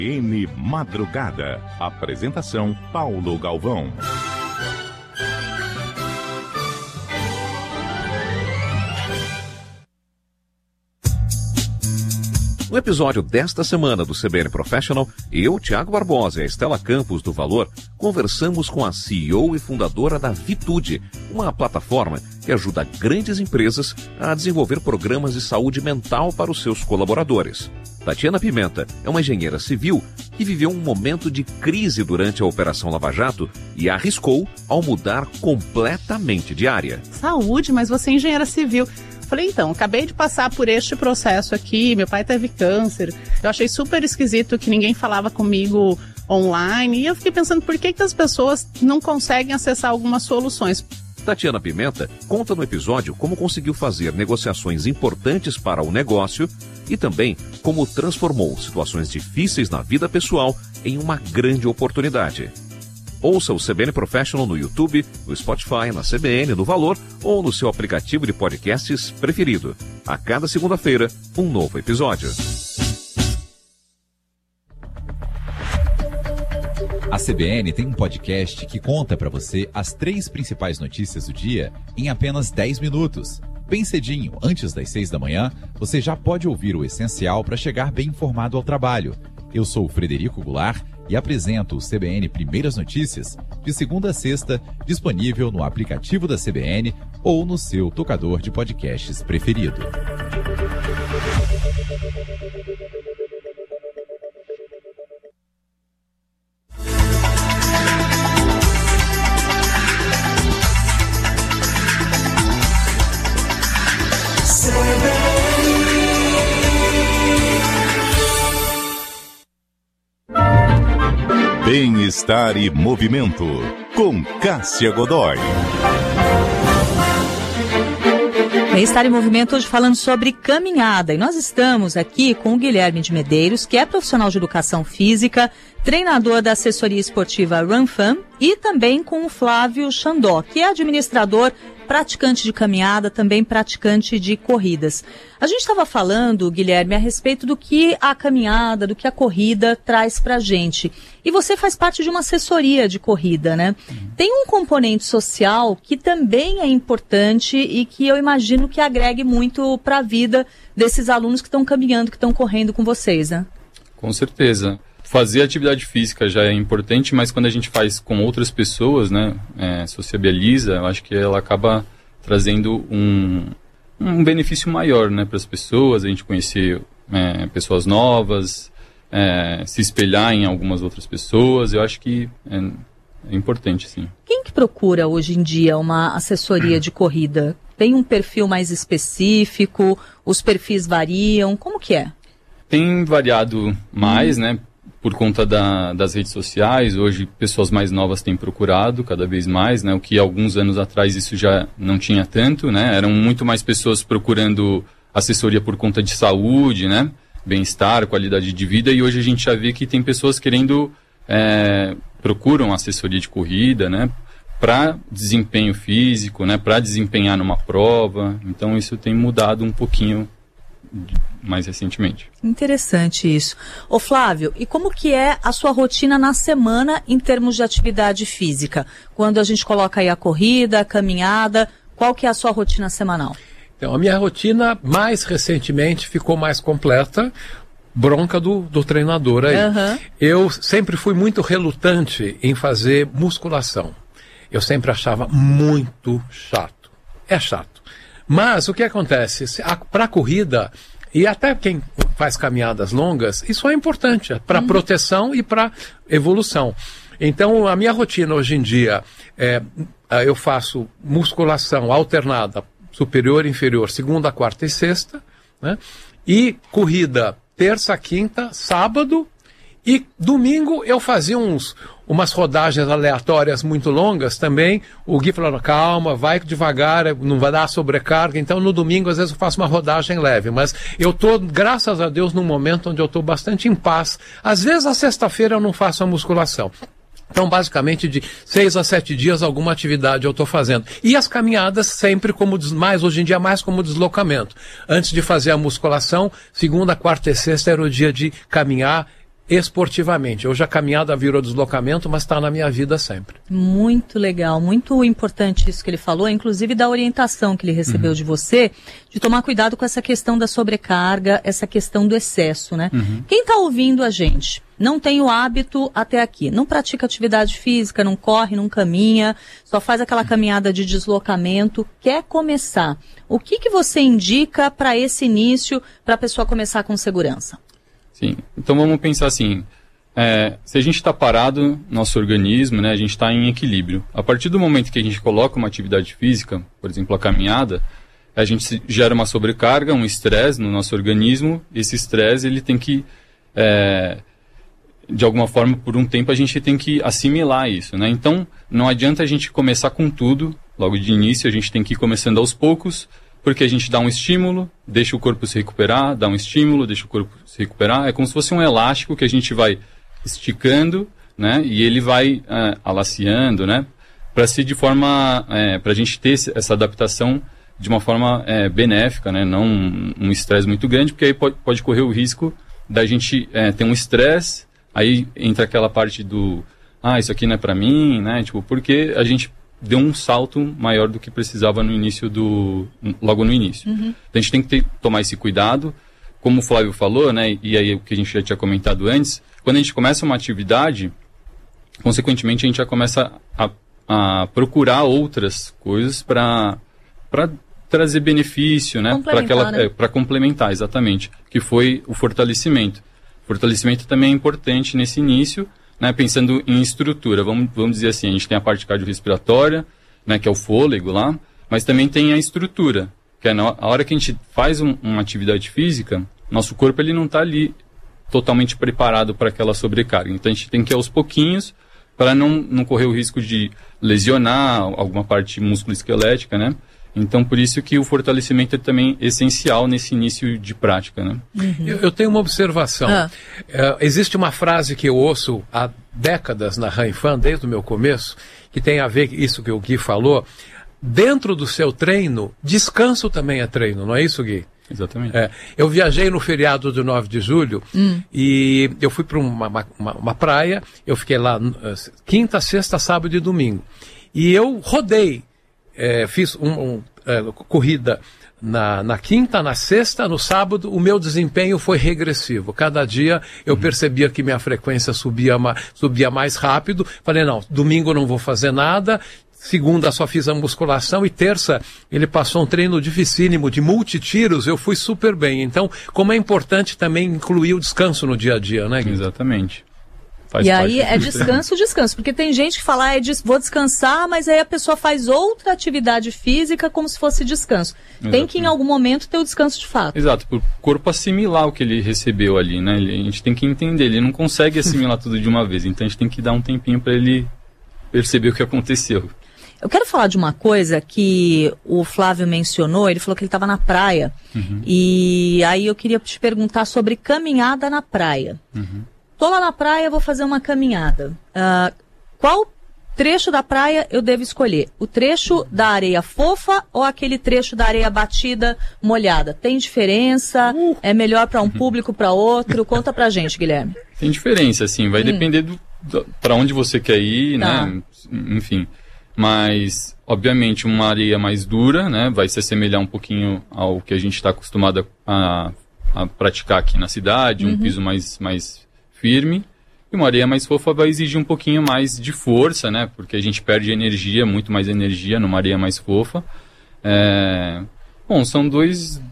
CBN Madrugada. Apresentação Paulo Galvão. No episódio desta semana do CBN Professional, eu, Thiago Barbosa e a Estela Campos do Valor conversamos com a CEO e fundadora da Vitude, uma plataforma que ajuda grandes empresas a desenvolver programas de saúde mental para os seus colaboradores. Tatiana Pimenta é uma engenheira civil que viveu um momento de crise durante a Operação Lava Jato e arriscou ao mudar completamente de área. Saúde, mas você é engenheira civil. Falei, então, acabei de passar por este processo aqui, meu pai teve câncer, eu achei super esquisito que ninguém falava comigo online, e eu fiquei pensando por que as pessoas não conseguem acessar algumas soluções. Tatiana Pimenta conta no episódio como conseguiu fazer negociações importantes para o negócio e também como transformou situações difíceis na vida pessoal em uma grande oportunidade. Ouça o CBN Professional no YouTube, no Spotify, na CBN, no Valor ou no seu aplicativo de podcasts preferido. A cada segunda-feira, um novo episódio. A CBN tem um podcast que conta para você as 3 principais notícias do dia em apenas 10 minutos. Bem cedinho, antes das 6 da manhã, você já pode ouvir o essencial para chegar bem informado ao trabalho. Eu sou o Frederico Goulart e apresento o CBN Primeiras Notícias, de segunda a sexta, disponível no aplicativo da CBN ou no seu tocador de podcasts preferido. Bem-estar e movimento, com Cássia Godoy. Bem-estar e movimento hoje falando sobre caminhada. E nós estamos aqui com o Guilherme de Medeiros, que é profissional de educação física, treinador da assessoria esportiva RunFun, e também com o Flávio Xandó, que é administrador, praticante de caminhada, também praticante de corridas. A gente estava falando, Guilherme, a respeito do que a caminhada, do que a corrida traz pra gente. E você faz parte de uma assessoria de corrida, né? Tem um componente social que também é importante e que eu imagino que agregue muito para a vida desses alunos que estão caminhando, que estão correndo com vocês, né? Com certeza. Fazer atividade física já é importante, mas quando a gente faz com outras pessoas, né, sociabiliza, eu acho que ela acaba trazendo um benefício maior, né, para as pessoas, a gente conhecer pessoas novas, se espelhar em algumas outras pessoas, eu acho que é importante, sim. Quem que procura hoje em dia uma assessoria de corrida? Tem um perfil mais específico? Os perfis variam? Como que é? Tem variado mais, né? Por conta das redes sociais, hoje pessoas mais novas têm procurado cada vez mais, né? O que alguns anos atrás isso já não tinha tanto, né? Eram muito mais pessoas procurando assessoria por conta de saúde, né? Bem-estar, qualidade de vida, e hoje a gente já vê que tem pessoas querendo, procuram assessoria de corrida, né? Para desempenho físico, né? Para desempenhar numa prova, então isso tem mudado um pouquinho mais recentemente. Interessante isso. Ô Flávio, e como que é a sua rotina na semana em termos de atividade física? Quando a gente coloca aí a corrida, a caminhada, qual que é a sua rotina semanal? Então, a minha rotina mais recentemente ficou mais completa, bronca do treinador aí. Uhum. Eu sempre fui muito relutante em fazer musculação. Eu sempre achava muito chato. É chato. Mas o que acontece? Para a corrida, e até quem faz caminhadas longas, isso é importante para proteção e para evolução. Então, a minha rotina hoje em dia, eu faço musculação alternada, superior e inferior, segunda, quarta e sexta, né? E corrida terça, quinta, sábado, e domingo eu fazia umas rodagens aleatórias muito longas também. O Gui falou, calma, vai devagar, não vai dar sobrecarga. Então no domingo às vezes eu faço uma rodagem leve, mas eu estou, graças a Deus, num momento onde eu estou bastante em paz. Às vezes a sexta-feira eu não faço a musculação. Então, basicamente, de 6 a 7 dias, alguma atividade eu estou fazendo. E as caminhadas sempre hoje em dia, mais como deslocamento. Antes de fazer a musculação, segunda, quarta e sexta era o dia de caminhar esportivamente. Hoje a caminhada virou deslocamento, mas está na minha vida sempre. Muito legal, muito importante isso que ele falou, inclusive da orientação que ele recebeu de você, de tomar cuidado com essa questão da sobrecarga, essa questão do excesso, né? Quem está ouvindo a gente, não tem o hábito até aqui, não pratica atividade física, não corre, não caminha, só faz aquela caminhada de deslocamento, quer começar. O que você indica para esse início, para a pessoa começar com segurança? Sim, então vamos pensar assim, se a gente está parado, nosso organismo, né, a gente está em equilíbrio. A partir do momento que a gente coloca uma atividade física, por exemplo, a caminhada, a gente gera uma sobrecarga, um estresse no nosso organismo. Esse estresse, ele tem que, de alguma forma, por um tempo, a gente tem que assimilar isso, né? Então, não adianta a gente começar com tudo, logo de início, a gente tem que ir começando aos poucos, porque a gente dá um estímulo, deixa o corpo se recuperar, dá um estímulo, deixa o corpo se recuperar. É como se fosse um elástico que a gente vai esticando, né? E ele vai alaciando, né? Para ser de forma, para a gente ter essa adaptação de uma forma benéfica, né? Não um estresse muito grande, porque aí pode correr o risco da gente ter um estresse, aí entra aquela parte do, isso aqui não é para mim, né? Tipo, porque a gente deu um salto maior do que precisava logo no início. Então a gente tem que tomar esse cuidado, como o Flávio falou, né, e aí o que a gente já tinha comentado antes, quando a gente começa uma atividade, consequentemente a gente já começa a procurar outras coisas para trazer benefício, né, para complementar, exatamente, que foi o fortalecimento. O fortalecimento também é importante nesse início, né, pensando em estrutura, vamos dizer assim, a gente tem a parte cardiorrespiratória, né, que é o fôlego lá, mas também tem a estrutura, que é na hora que a gente faz uma atividade física, nosso corpo ele não está ali totalmente preparado para aquela sobrecarga. Então a gente tem que ir aos pouquinhos para não correr o risco de lesionar alguma parte musculoesquelética, né? Então, por isso que o fortalecimento é também essencial nesse início de prática, né? Eu tenho uma observação. Existe uma frase que eu ouço há décadas na Ranfan, desde o meu começo, que tem a ver com isso que o Gui falou. Dentro do seu treino, descanso também é treino, não é isso, Gui? Exatamente. Eu viajei no feriado do 9 de julho e eu fui para uma praia, eu fiquei lá quinta, sexta, sábado e domingo. E eu rodei. Fiz corrida na quinta, na sexta, no sábado, o meu desempenho foi regressivo. Cada dia eu percebia que minha frequência subia mais rápido. Falei, não, domingo eu não vou fazer nada. Segunda só fiz a musculação e terça ele passou um treino dificílimo de multitiros, eu fui super bem. Então, como é importante também incluir o descanso no dia a dia, né, Gui? Exatamente. E aí é descanso, porque tem gente que fala, vou descansar, mas aí a pessoa faz outra atividade física como se fosse descanso. Exatamente. Tem que em algum momento ter o descanso de fato. Exato, para o corpo assimilar o que ele recebeu ali, né? A gente tem que entender, ele não consegue assimilar tudo de uma vez, então a gente tem que dar um tempinho para ele perceber o que aconteceu. Eu quero falar de uma coisa que o Flávio mencionou, ele falou que ele estava na praia, e aí eu queria te perguntar sobre caminhada na praia. Estou lá na praia, vou fazer uma caminhada. Qual trecho da praia eu devo escolher? O trecho da areia fofa ou aquele trecho da areia batida, molhada? Tem diferença? É melhor para um público, para outro? Conta pra gente, Guilherme. Tem diferença, sim. Vai depender para onde você quer ir, né? Enfim. Mas, obviamente, uma areia mais dura, né? Vai se assemelhar um pouquinho ao que a gente está acostumado a praticar aqui na cidade, um piso mais firme. E uma areia mais fofa vai exigir um pouquinho mais de força, né? Porque a gente perde energia, muito mais energia numa areia mais fofa. Bom, são duas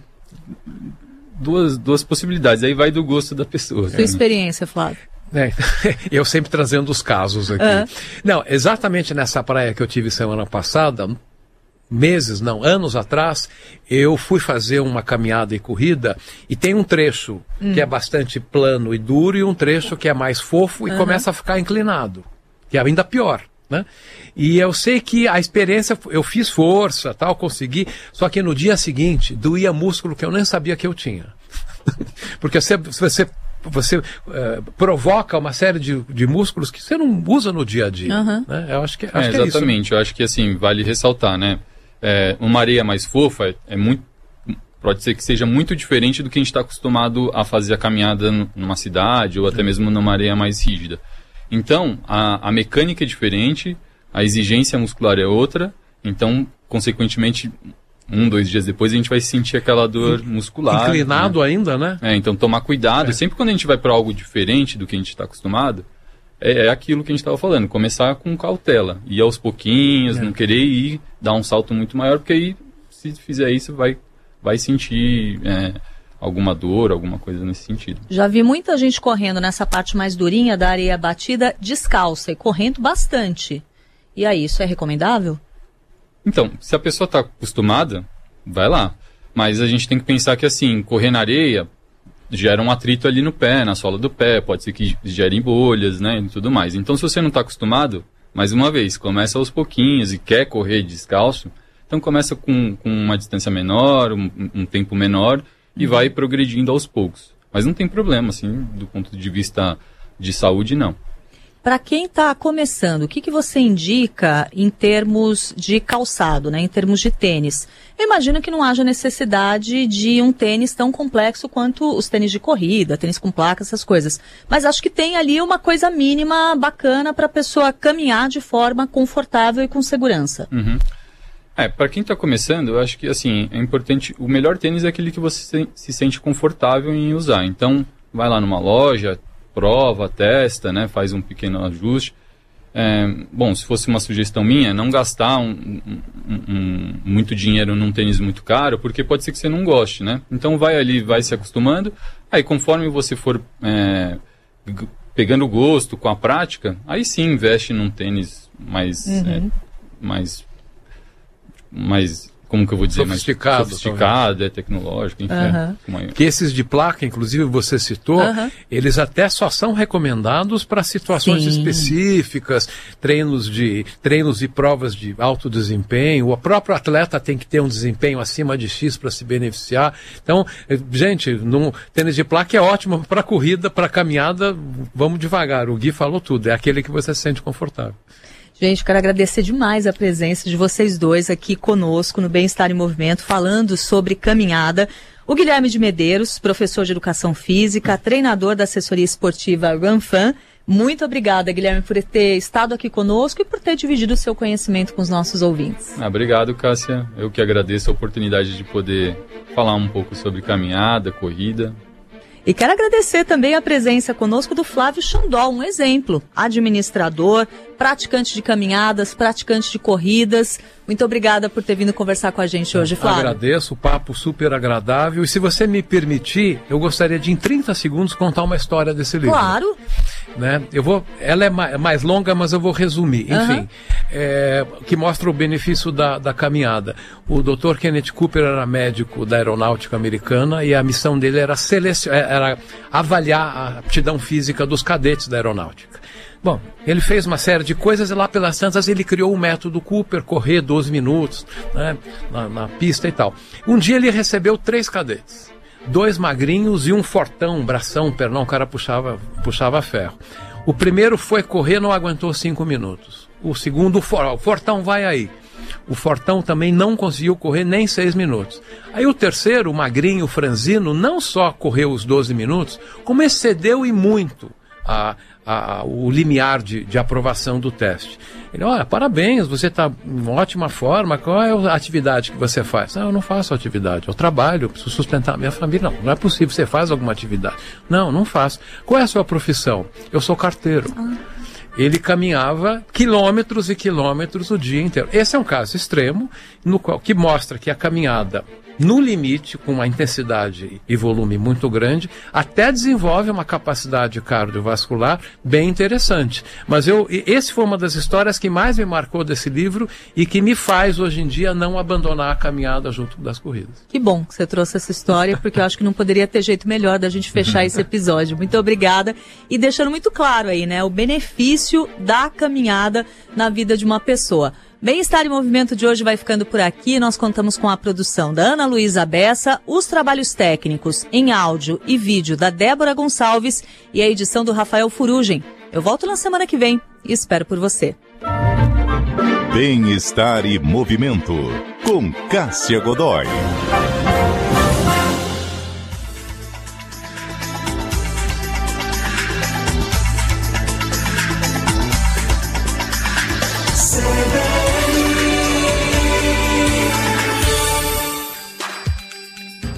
possibilidades. Aí vai do gosto da pessoa. Sua experiência, Flávio. Eu sempre trazendo os casos aqui. Não, exatamente nessa praia que eu tive semana passada, anos atrás, eu fui fazer uma caminhada e corrida e tem um trecho que é bastante plano e duro e um trecho que é mais fofo e começa a ficar inclinado, que é ainda pior, né? E eu sei que a experiência, eu fiz força, tal, consegui, só que no dia seguinte doía músculo que eu nem sabia que eu tinha. Porque você provoca uma série de músculos que você não usa no dia a dia. Né? Eu acho que é isso. Exatamente, eu acho que assim, vale ressaltar, né? Uma areia mais fofa é muito pode ser que seja muito diferente do que a gente está acostumado a fazer a caminhada numa cidade ou até mesmo numa areia mais rígida. Então, a mecânica é diferente, a exigência muscular é outra, então, consequentemente, 1-2 dias depois a gente vai sentir aquela dor muscular. Inclinado, né? Ainda, né? Então tomar cuidado. Sempre quando a gente vai para algo diferente do que a gente está acostumado, é aquilo que a gente estava falando, começar com cautela, ir aos pouquinhos, não querer ir, dar um salto muito maior, porque aí, se fizer isso, vai sentir alguma dor, alguma coisa nesse sentido. Já vi muita gente correndo nessa parte mais durinha da areia batida, descalça e correndo bastante. E aí, isso é recomendável? Então, se a pessoa está acostumada, vai lá. Mas a gente tem que pensar que, assim, correr na areia gera um atrito ali no pé, na sola do pé, pode ser que gere bolhas, né, e tudo mais. Então, se você não está acostumado, mais uma vez, começa aos pouquinhos e quer correr descalço, então começa com uma distância menor, um tempo menor e vai progredindo aos poucos. Mas não tem problema, assim, do ponto de vista de saúde, não. Para quem está começando, o que você indica em termos de calçado, né, em termos de tênis? Eu imagino que não haja necessidade de um tênis tão complexo quanto os tênis de corrida, tênis com placa, essas coisas. Mas acho que tem ali uma coisa mínima bacana para a pessoa caminhar de forma confortável e com segurança. Uhum. Para quem está começando, eu acho que assim, é importante, o melhor tênis é aquele que você se sente confortável em usar. Então, vai lá numa loja, prova, testa, né, faz um pequeno ajuste. Bom, se fosse uma sugestão minha, não gastar muito dinheiro num tênis muito caro, porque pode ser que você não goste, né? Então vai ali, vai se acostumando, aí conforme você for pegando gosto com a prática, aí sim investe num tênis mais, como que eu vou dizer, sofisticado, tecnológico, enfim. Que esses de placa, inclusive você citou, eles até só são recomendados para situações específicas, treinos e provas de alto desempenho. O próprio atleta tem que ter um desempenho acima de X para se beneficiar. Então, gente, tênis de placa é ótimo para corrida, para caminhada, vamos devagar. O Gui falou tudo, é aquele que você se sente confortável. Gente, quero agradecer demais a presença de vocês dois aqui conosco no Bem-Estar em Movimento, falando sobre caminhada. O Guilherme de Medeiros, professor de Educação Física, treinador da assessoria esportiva RunFan. Muito obrigada, Guilherme, por ter estado aqui conosco e por ter dividido o seu conhecimento com os nossos ouvintes. Obrigado, Cássia. Eu que agradeço a oportunidade de poder falar um pouco sobre caminhada, corrida. E quero agradecer também a presença conosco do Flávio Chandol, um exemplo, administrador, praticante de caminhadas, praticante de corridas. Muito obrigada por ter vindo conversar com a gente hoje, Flávio. Agradeço, o papo super agradável. E se você me permitir, eu gostaria de, em 30 segundos, contar uma história desse livro. Claro. Né? Ela é mais longa, mas eu vou resumir. Enfim, que mostra o benefício da caminhada. O Dr. Kenneth Cooper era médico da aeronáutica americana e a missão dele era avaliar a aptidão física dos cadetes da aeronáutica. Bom, ele fez uma série de coisas e lá pelas tantas ele criou o método Cooper, correr 12 minutos, né, na pista e tal. Um dia ele recebeu 3 cadetes. 2 magrinhos e um fortão, bração, pernão, o cara puxava ferro. O primeiro foi correr, não aguentou 5 minutos. O segundo, o fortão vai aí. O fortão também não conseguiu correr nem 6 minutos. Aí o terceiro, o magrinho, o franzino, não só correu os 12 minutos, como excedeu e muito o limiar de aprovação do teste. Ele, olha, parabéns, você está em ótima forma, qual é a atividade que você faz? Não, eu não faço atividade, eu trabalho, eu preciso sustentar a minha família. Não é possível, você faz alguma atividade? Não faço. Qual é a sua profissão? Eu sou carteiro. Ele caminhava quilômetros e quilômetros o dia inteiro. Esse é um caso extremo, que mostra que a caminhada, no limite, com uma intensidade e volume muito grande, até desenvolve uma capacidade cardiovascular bem interessante. Mas esse foi uma das histórias que mais me marcou desse livro e que me faz, hoje em dia, não abandonar a caminhada junto das corridas. Que bom que você trouxe essa história, porque eu acho que não poderia ter jeito melhor da gente fechar esse episódio. Muito obrigada. E deixando muito claro aí, né, o benefício da caminhada na vida de uma pessoa. Bem-Estar em Movimento de hoje vai ficando por aqui. Nós contamos com a produção da Ana Luísa Bessa, os trabalhos técnicos em áudio e vídeo da Débora Gonçalves e a edição do Rafael Furugem. Eu volto na semana que vem e espero por você. Bem-Estar e Movimento, com Cássia Godoy.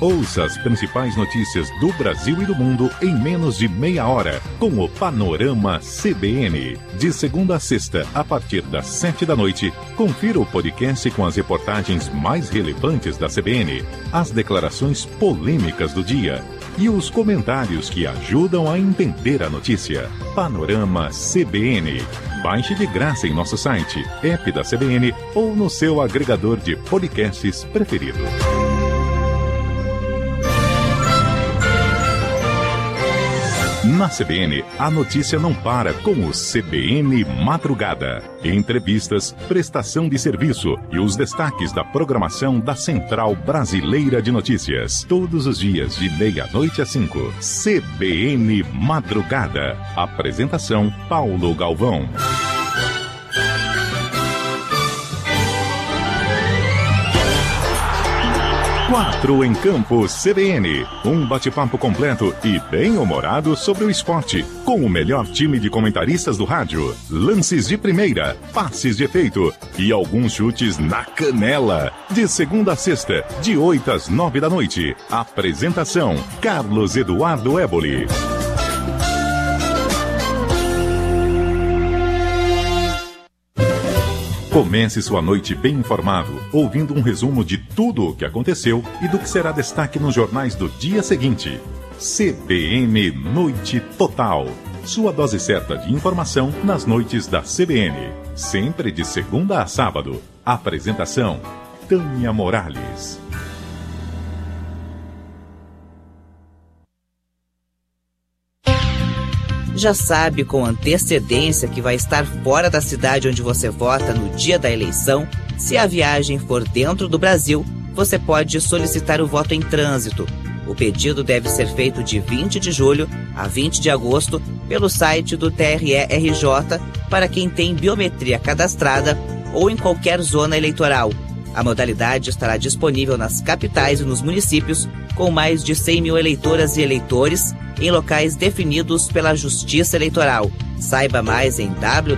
Ouça as principais notícias do Brasil e do mundo em menos de meia hora, com o Panorama CBN. De segunda a sexta, a partir das 7 da noite, confira o podcast com as reportagens mais relevantes da CBN, as declarações polêmicas do dia e os comentários que ajudam a entender a notícia. Panorama CBN. Baixe de graça em nosso site, app da CBN ou no seu agregador de podcasts preferido. Na CBN, a notícia não para com o CBN Madrugada. Entrevistas, prestação de serviço e os destaques da programação da Central Brasileira de Notícias. Todos os dias de meia-noite às 5. CBN Madrugada. Apresentação, Paulo Galvão. 4 em Campo CBN. Um bate-papo completo e bem-humorado sobre o esporte, com o melhor time de comentaristas do rádio. Lances de primeira, passes de efeito e alguns chutes na canela. De segunda a sexta, de 8 às 9 da noite. Apresentação, Carlos Eduardo Éboli. Comece sua noite bem informado, ouvindo um resumo de tudo o que aconteceu e do que será destaque nos jornais do dia seguinte. CBN Noite Total. Sua dose certa de informação nas noites da CBN. Sempre de segunda a sábado. Apresentação, Tânia Morales. Já sabe com antecedência que vai estar fora da cidade onde você vota no dia da eleição? Se a viagem for dentro do Brasil, você pode solicitar o voto em trânsito. O pedido deve ser feito de 20 de julho a 20 de agosto pelo site do TRE-RJ para quem tem biometria cadastrada ou em qualquer zona eleitoral. A modalidade estará disponível nas capitais e nos municípios com mais de 100 mil eleitoras e eleitores em locais definidos pela Justiça Eleitoral. Saiba mais em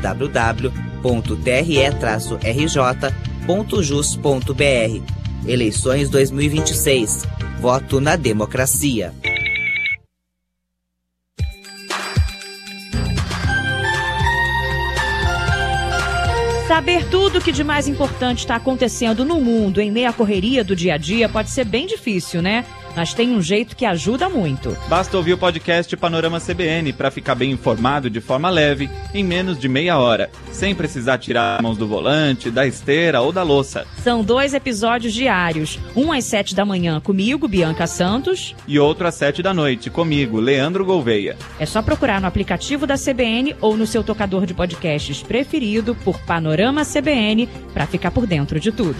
www.tre-rj.jus.br. Eleições 2026. Voto na democracia. Saber tudo o que de mais importante está acontecendo no mundo em meio à correria do dia a dia pode ser bem difícil, né? Mas tem um jeito que ajuda muito. Basta ouvir o podcast Panorama CBN para ficar bem informado de forma leve, em menos de meia hora, sem precisar tirar as mãos do volante, da esteira ou da louça. São 2 episódios diários, um às 7 da manhã comigo, Bianca Santos, e outro às 7 da noite comigo, Leandro Gouveia. É só procurar no aplicativo da CBN ou no seu tocador de podcasts preferido por Panorama CBN para ficar por dentro de tudo.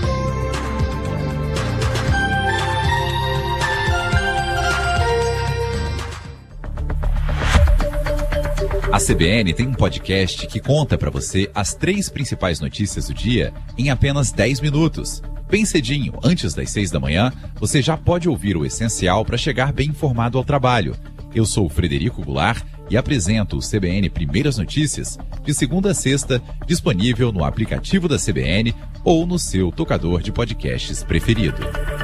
A CBN tem um podcast que conta para você as 3 principais notícias do dia em apenas 10 minutos. Bem cedinho, antes das 6 da manhã, você já pode ouvir o essencial para chegar bem informado ao trabalho. Eu sou o Frederico Goulart e apresento o CBN Primeiras Notícias, de segunda a sexta, disponível no aplicativo da CBN ou no seu tocador de podcasts preferido.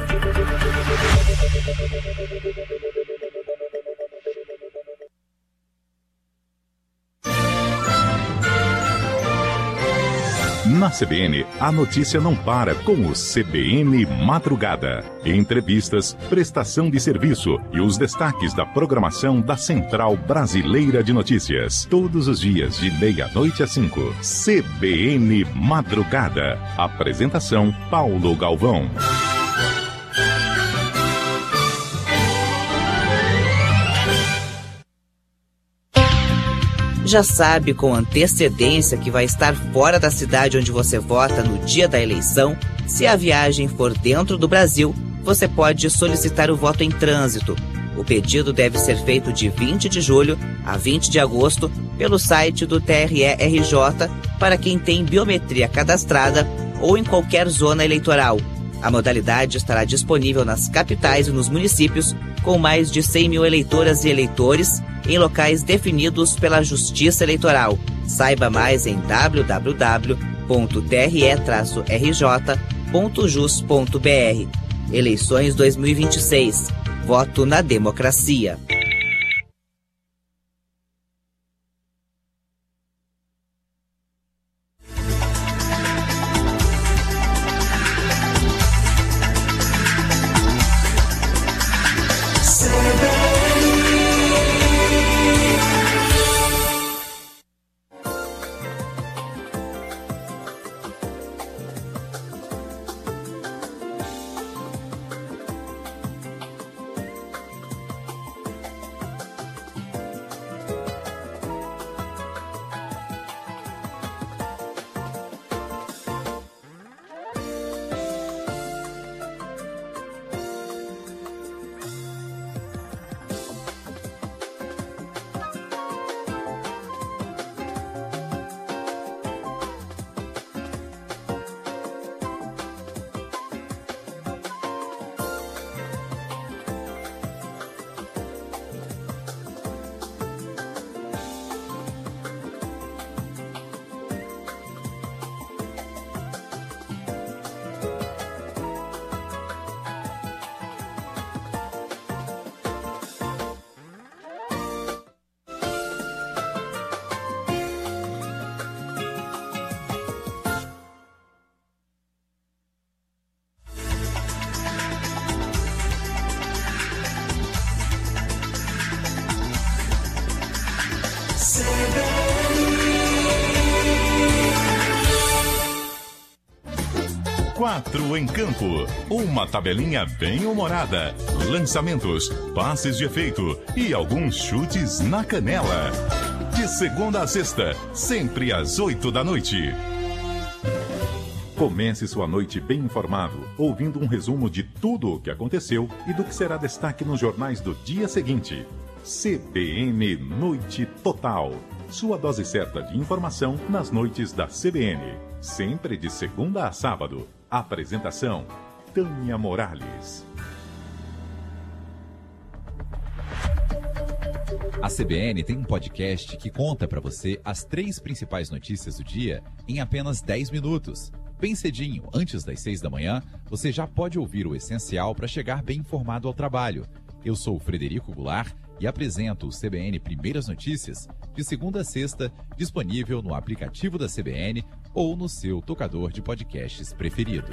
Na CBN, a notícia não para com o CBN Madrugada. Entrevistas, prestação de serviço e os destaques da programação da Central Brasileira de Notícias. Todos os dias de meia-noite às 5. CBN Madrugada. Apresentação, Paulo Galvão. Já sabe com antecedência que vai estar fora da cidade onde você vota no dia da eleição? Se a viagem for dentro do Brasil, você pode solicitar o voto em trânsito. O pedido deve ser feito de 20 de julho a 20 de agosto pelo site do TRE-RJ para quem tem biometria cadastrada ou em qualquer zona eleitoral. A modalidade estará disponível nas capitais e nos municípios com mais de 100 mil eleitoras e eleitores em locais definidos pela Justiça Eleitoral. Saiba mais em www.tre-rj.jus.br. Eleições 2026. Voto na democracia. Quatro em Campo, uma tabelinha bem humorada, lançamentos, passes de efeito e alguns chutes na canela. De segunda a sexta, sempre às 8 da noite. Comece sua noite bem informado, ouvindo um resumo de tudo o que aconteceu e do que será destaque nos jornais do dia seguinte. CBN Noite Total. Sua dose certa de informação nas noites da CBN. Sempre de segunda a sábado. Apresentação: Tânia Morales. A CBN tem um podcast que conta para você as 3 principais notícias do dia em apenas 10 minutos. Bem cedinho, antes das 6 da manhã, você já pode ouvir o essencial para chegar bem informado ao trabalho. Eu sou o Frederico Goulart e apresento o CBN Primeiras Notícias, de segunda a sexta, disponível no aplicativo da CBN ou no seu tocador de podcasts preferido.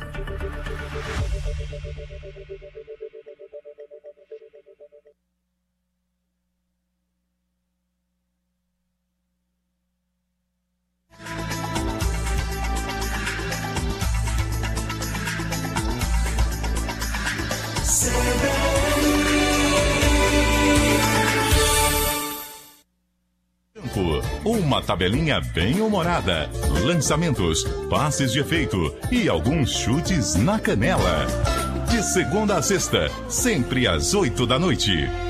Uma tabelinha bem humorada, lançamentos, passes de efeito e alguns chutes na canela. De segunda a sexta, sempre às 8 da noite.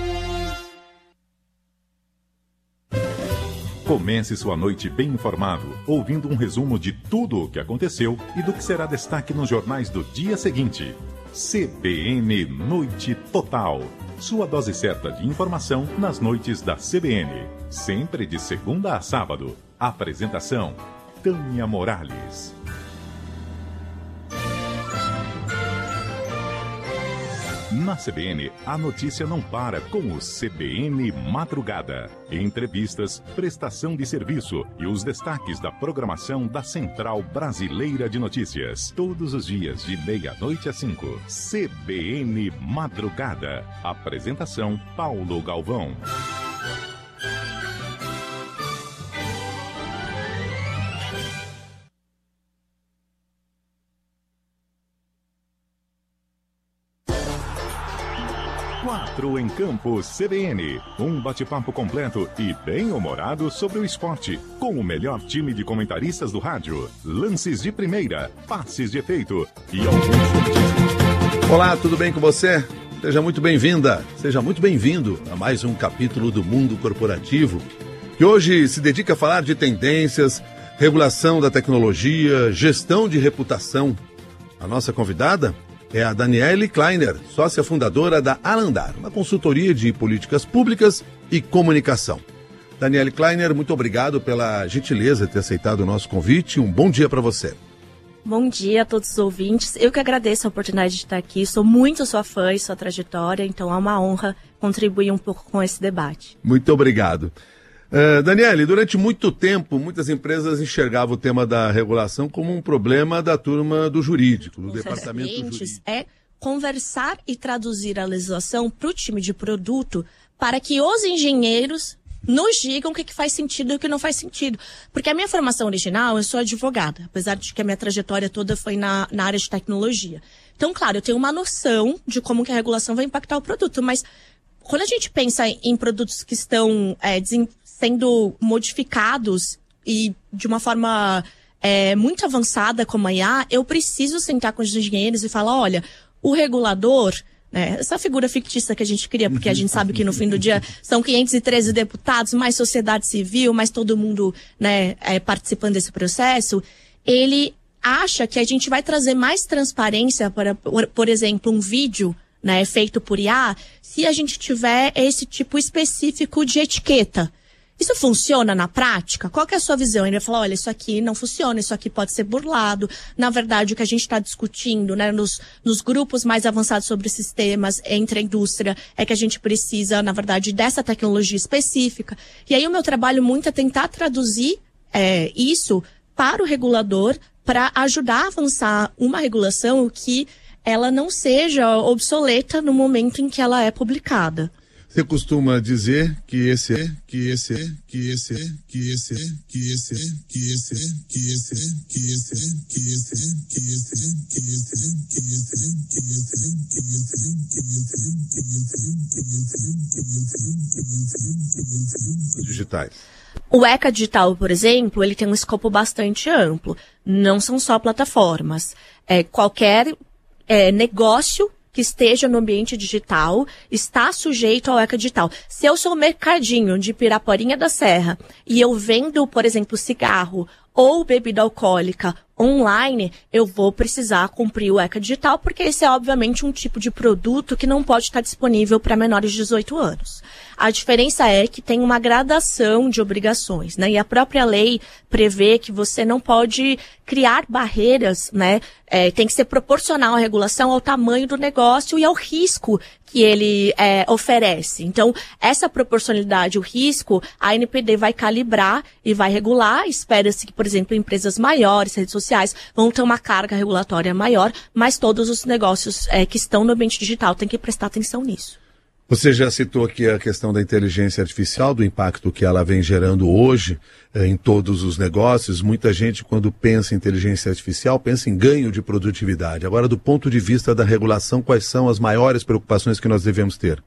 Comece sua noite bem informado, ouvindo um resumo de tudo o que aconteceu e do que será destaque nos jornais do dia seguinte. CBN Noite Total. Sua dose certa de informação nas noites da CBN. Sempre de segunda a sábado. Apresentação: Tânia Morales. Na CBN, a notícia não para com o CBN Madrugada. Entrevistas, prestação de serviço e os destaques da programação da Central Brasileira de Notícias. Todos os dias de meia-noite às 5. CBN Madrugada. Apresentação: Paulo Galvão. Quatro em Campo CBN, um bate-papo completo e bem humorado sobre o esporte, com o melhor time de comentaristas do rádio, lances de primeira, passes de efeito e alguns chutes. Olá, tudo bem com você? Seja muito bem-vinda, seja muito bem-vindo a mais um capítulo do Mundo Corporativo, que hoje se dedica a falar de tendências, regulação da tecnologia, gestão de reputação. A nossa convidada é a Daniele Kleiner, sócia fundadora da Alandar, uma consultoria de políticas públicas e comunicação. Daniele Kleiner, muito obrigado pela gentileza de ter aceitado o nosso convite. Um bom dia para você. Bom dia a todos os ouvintes. Eu que agradeço a oportunidade de estar aqui. Sou muito sua fã e sua trajetória, então é uma honra contribuir um pouco com esse debate. Muito obrigado. Daniele, durante muito tempo, muitas empresas enxergavam o tema da regulação como um problema da turma do jurídico, do departamento jurídico. É conversar e traduzir a legislação para o time de produto para que os engenheiros nos digam o que faz sentido e o que não faz sentido. Porque a minha formação original, eu sou advogada, apesar de que a minha trajetória toda foi na área de tecnologia. Então, claro, eu tenho uma noção de como que a regulação vai impactar o produto, mas quando a gente pensa em produtos que estão sendo modificados e de uma forma muito avançada como a IA, eu preciso sentar com os engenheiros e falar, olha, o regulador... essa figura fictícia que a gente cria, porque a gente sabe que no fim do dia são 513 deputados, mais sociedade civil, mais todo mundo participando desse processo, ele acha que a gente vai trazer mais transparência para, por exemplo, um vídeo feito por IA, se a gente tiver esse tipo específico de etiqueta. Isso funciona na prática? Qual que é a sua visão? Ele vai falar, olha, isso aqui não funciona, isso aqui pode ser burlado. Na verdade, o que a gente está discutindo, nos grupos mais avançados sobre sistemas entre a indústria, é que a gente precisa, na verdade, dessa tecnologia específica. E aí o meu trabalho muito é tentar traduzir isso para o regulador, para ajudar a avançar uma regulação que ela não seja obsoleta no momento em que ela é publicada. Você costuma dizer que digitais. O ECA Digital, por exemplo, ele tem um escopo bastante amplo. Não são só plataformas. Qualquer negócio que esteja no ambiente digital está sujeito ao ECA Digital. Se eu sou um mercadinho de Piraporinha da Serra e eu vendo, por exemplo, cigarro ou bebida alcoólica online, eu vou precisar cumprir o ECA Digital, porque esse é, obviamente, um tipo de produto que não pode estar disponível para menores de 18 anos. A diferença é que tem uma gradação de obrigações, E a própria lei prevê que você não pode criar barreiras, tem que ser proporcional à regulação ao tamanho do negócio e ao risco que ele oferece. Então, essa proporcionalidade, o risco, a ANPD vai calibrar e vai regular. Espera-se que, por exemplo, empresas maiores, redes sociais, vão ter uma carga regulatória maior, mas todos os negócios que estão no ambiente digital têm que prestar atenção nisso. Você já citou aqui a questão da inteligência artificial, do impacto que ela vem gerando hoje em todos os negócios. Muita gente, quando pensa em inteligência artificial, pensa em ganho de produtividade. Agora, do ponto de vista da regulação, quais são as maiores preocupações que nós devemos ter?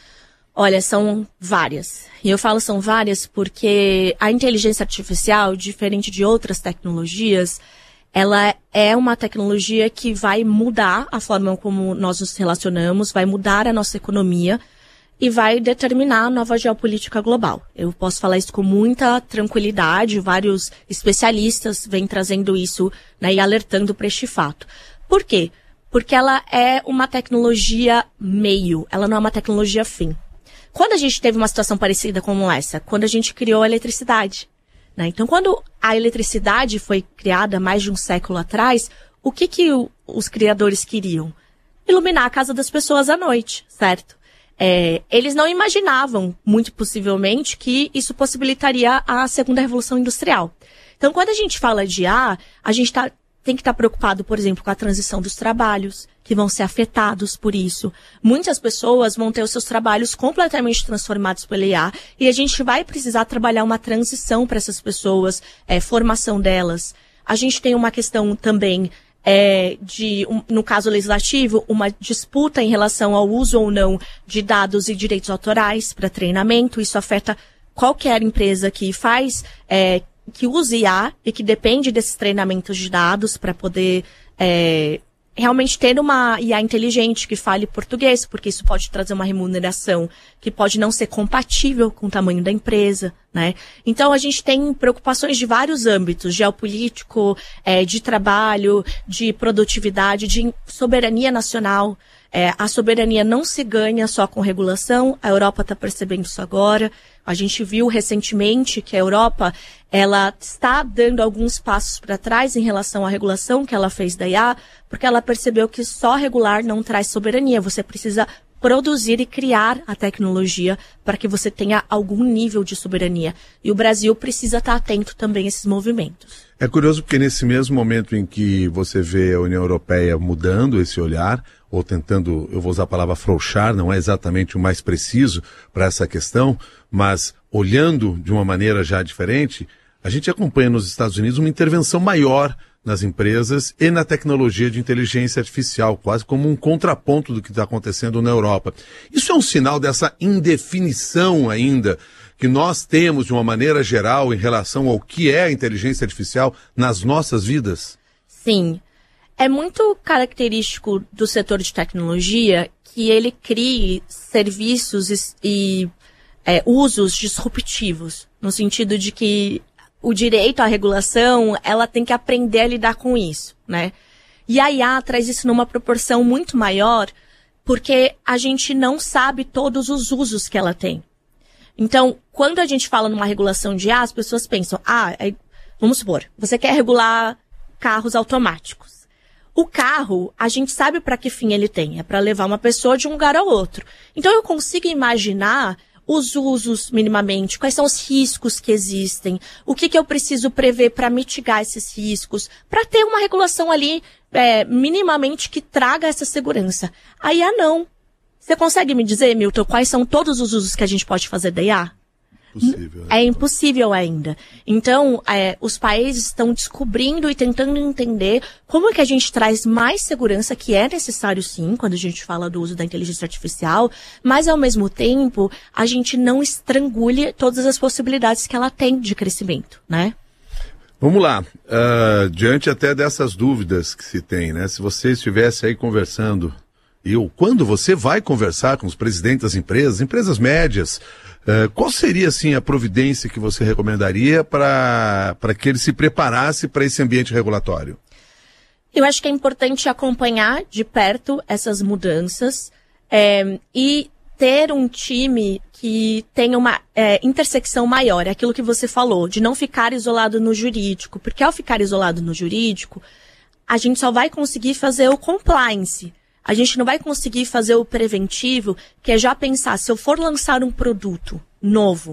Olha, são várias. E eu falo são várias porque a inteligência artificial, diferente de outras tecnologias, ela é uma tecnologia que vai mudar a forma como nós nos relacionamos, vai mudar a nossa economia e vai determinar a nova geopolítica global. Eu posso falar isso com muita tranquilidade, vários especialistas vêm trazendo isso e alertando para este fato. Por quê? Porque ela é uma tecnologia meio, ela não é uma tecnologia fim. Quando a gente teve uma situação parecida como essa? Quando a gente criou a eletricidade. Então, quando a eletricidade foi criada mais de um século atrás, o que os criadores queriam? Iluminar a casa das pessoas à noite, certo? Eles não imaginavam, muito possivelmente, que isso possibilitaria a segunda revolução industrial. Então, quando a gente fala de IA, a gente tem que estar preocupado, por exemplo, com a transição dos trabalhos, que vão ser afetados por isso. Muitas pessoas vão ter os seus trabalhos completamente transformados pela IA e a gente vai precisar trabalhar uma transição para essas pessoas, formação delas. A gente tem uma questão também no caso legislativo, uma disputa em relação ao uso ou não de dados e direitos autorais para treinamento. Isso afeta qualquer empresa que faz que use IA e que depende desses treinamentos de dados para poder realmente ter uma IA inteligente que fale português, porque isso pode trazer uma remuneração que pode não ser compatível com o tamanho da empresa, Então, a gente tem preocupações de vários âmbitos, geopolítico, de trabalho, de produtividade, de soberania nacional. A soberania não se ganha só com regulação, a Europa está percebendo isso agora. A gente viu recentemente que a Europa, ela está dando alguns passos para trás em relação à regulação que ela fez da IA, porque ela percebeu que só regular não traz soberania. Você precisa produzir e criar a tecnologia para que você tenha algum nível de soberania. E o Brasil precisa estar atento também a esses movimentos. É curioso porque nesse mesmo momento em que você vê a União Europeia mudando esse olhar, ou tentando, eu vou usar a palavra afrouxar, não é exatamente o mais preciso para essa questão, mas olhando de uma maneira já diferente, a gente acompanha nos Estados Unidos uma intervenção maior nas empresas e na tecnologia de inteligência artificial, quase como um contraponto do que está acontecendo na Europa. Isso é um sinal dessa indefinição ainda que nós temos de uma maneira geral em relação ao que é a inteligência artificial nas nossas vidas? Sim. É muito característico do setor de tecnologia que ele crie serviços e usos disruptivos, no sentido de que o direito à regulação, ela tem que aprender a lidar com isso, né? E a IA traz isso numa proporção muito maior, porque a gente não sabe todos os usos que ela tem. Então, quando a gente fala numa regulação de IA, as pessoas pensam, vamos supor, você quer regular carros automáticos. O carro, a gente sabe para que fim ele tem, é para levar uma pessoa de um lugar ao outro. Então, eu consigo imaginar os usos minimamente, quais são os riscos que existem, o que eu preciso prever para mitigar esses riscos, para ter uma regulação ali minimamente que traga essa segurança. A IA não. Você consegue me dizer, Milton, quais são todos os usos que a gente pode fazer da IA? Impossível. É impossível ainda. Então, os países estão descobrindo e tentando entender como é que a gente traz mais segurança, que é necessário sim, quando a gente fala do uso da inteligência artificial, mas ao mesmo tempo, a gente não estrangule todas as possibilidades que ela tem de crescimento, né? Vamos lá. Diante até dessas dúvidas que se tem, né? Se você estivesse aí conversando, quando você vai conversar com os presidentes das empresas médias, qual seria, assim, a providência que você recomendaria para que ele se preparasse para esse ambiente regulatório? Eu acho que é importante acompanhar de perto essas mudanças e ter um time que tenha uma intersecção maior. É aquilo que você falou, de não ficar isolado no jurídico. Porque ao ficar isolado no jurídico, a gente só vai conseguir fazer o compliance. A gente não vai conseguir fazer o preventivo, que é já pensar, se eu for lançar um produto novo,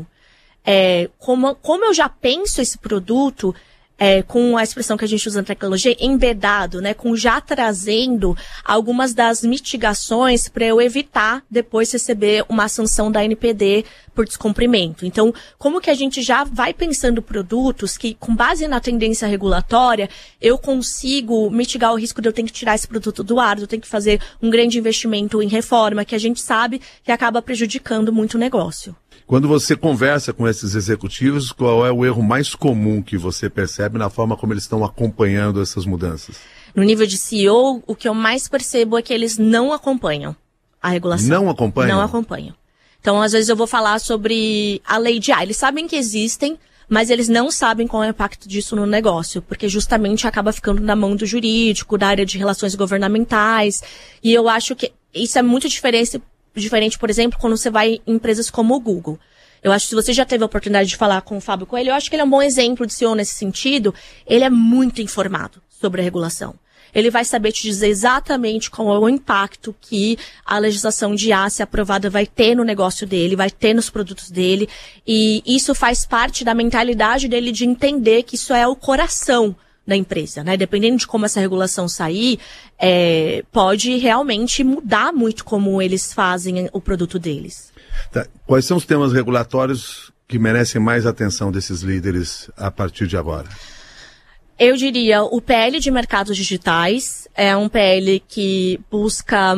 como eu já penso esse produto, com a expressão que a gente usa na tecnologia, embedado, né, com já trazendo algumas das mitigações para eu evitar depois receber uma sanção da ANPD por descumprimento. Então, como que a gente já vai pensando produtos que, com base na tendência regulatória, eu consigo mitigar o risco de eu ter que tirar esse produto do ar, de eu ter que fazer um grande investimento em reforma, que a gente sabe que acaba prejudicando muito o negócio. Quando você conversa com esses executivos, qual é o erro mais comum que você percebe na forma como eles estão acompanhando essas mudanças? No nível de CEO, o que eu mais percebo é que eles não acompanham a regulação. Não acompanham? Não acompanham. Então, às vezes eu vou falar sobre a lei de IA. Eles sabem que existem, mas eles não sabem qual é o impacto disso no negócio, porque justamente acaba ficando na mão do jurídico, da área de relações governamentais. E eu acho que isso é muito diferente, por exemplo, quando você vai em empresas como o Google. Eu acho que se você já teve a oportunidade de falar com o Fábio Coelho, eu acho que ele é um bom exemplo de CEO nesse sentido. Ele é muito informado sobre a regulação. Ele vai saber te dizer exatamente qual é o impacto que a legislação de IA, se aprovada, vai ter no negócio dele, vai ter nos produtos dele. E isso faz parte da mentalidade dele de entender que isso é o coração da empresa, né? Dependendo de como essa regulação sair, pode realmente mudar muito como eles fazem o produto deles. Tá. Quais são os temas regulatórios que merecem mais atenção desses líderes a partir de agora? Eu diria, o PL de mercados digitais é um PL que busca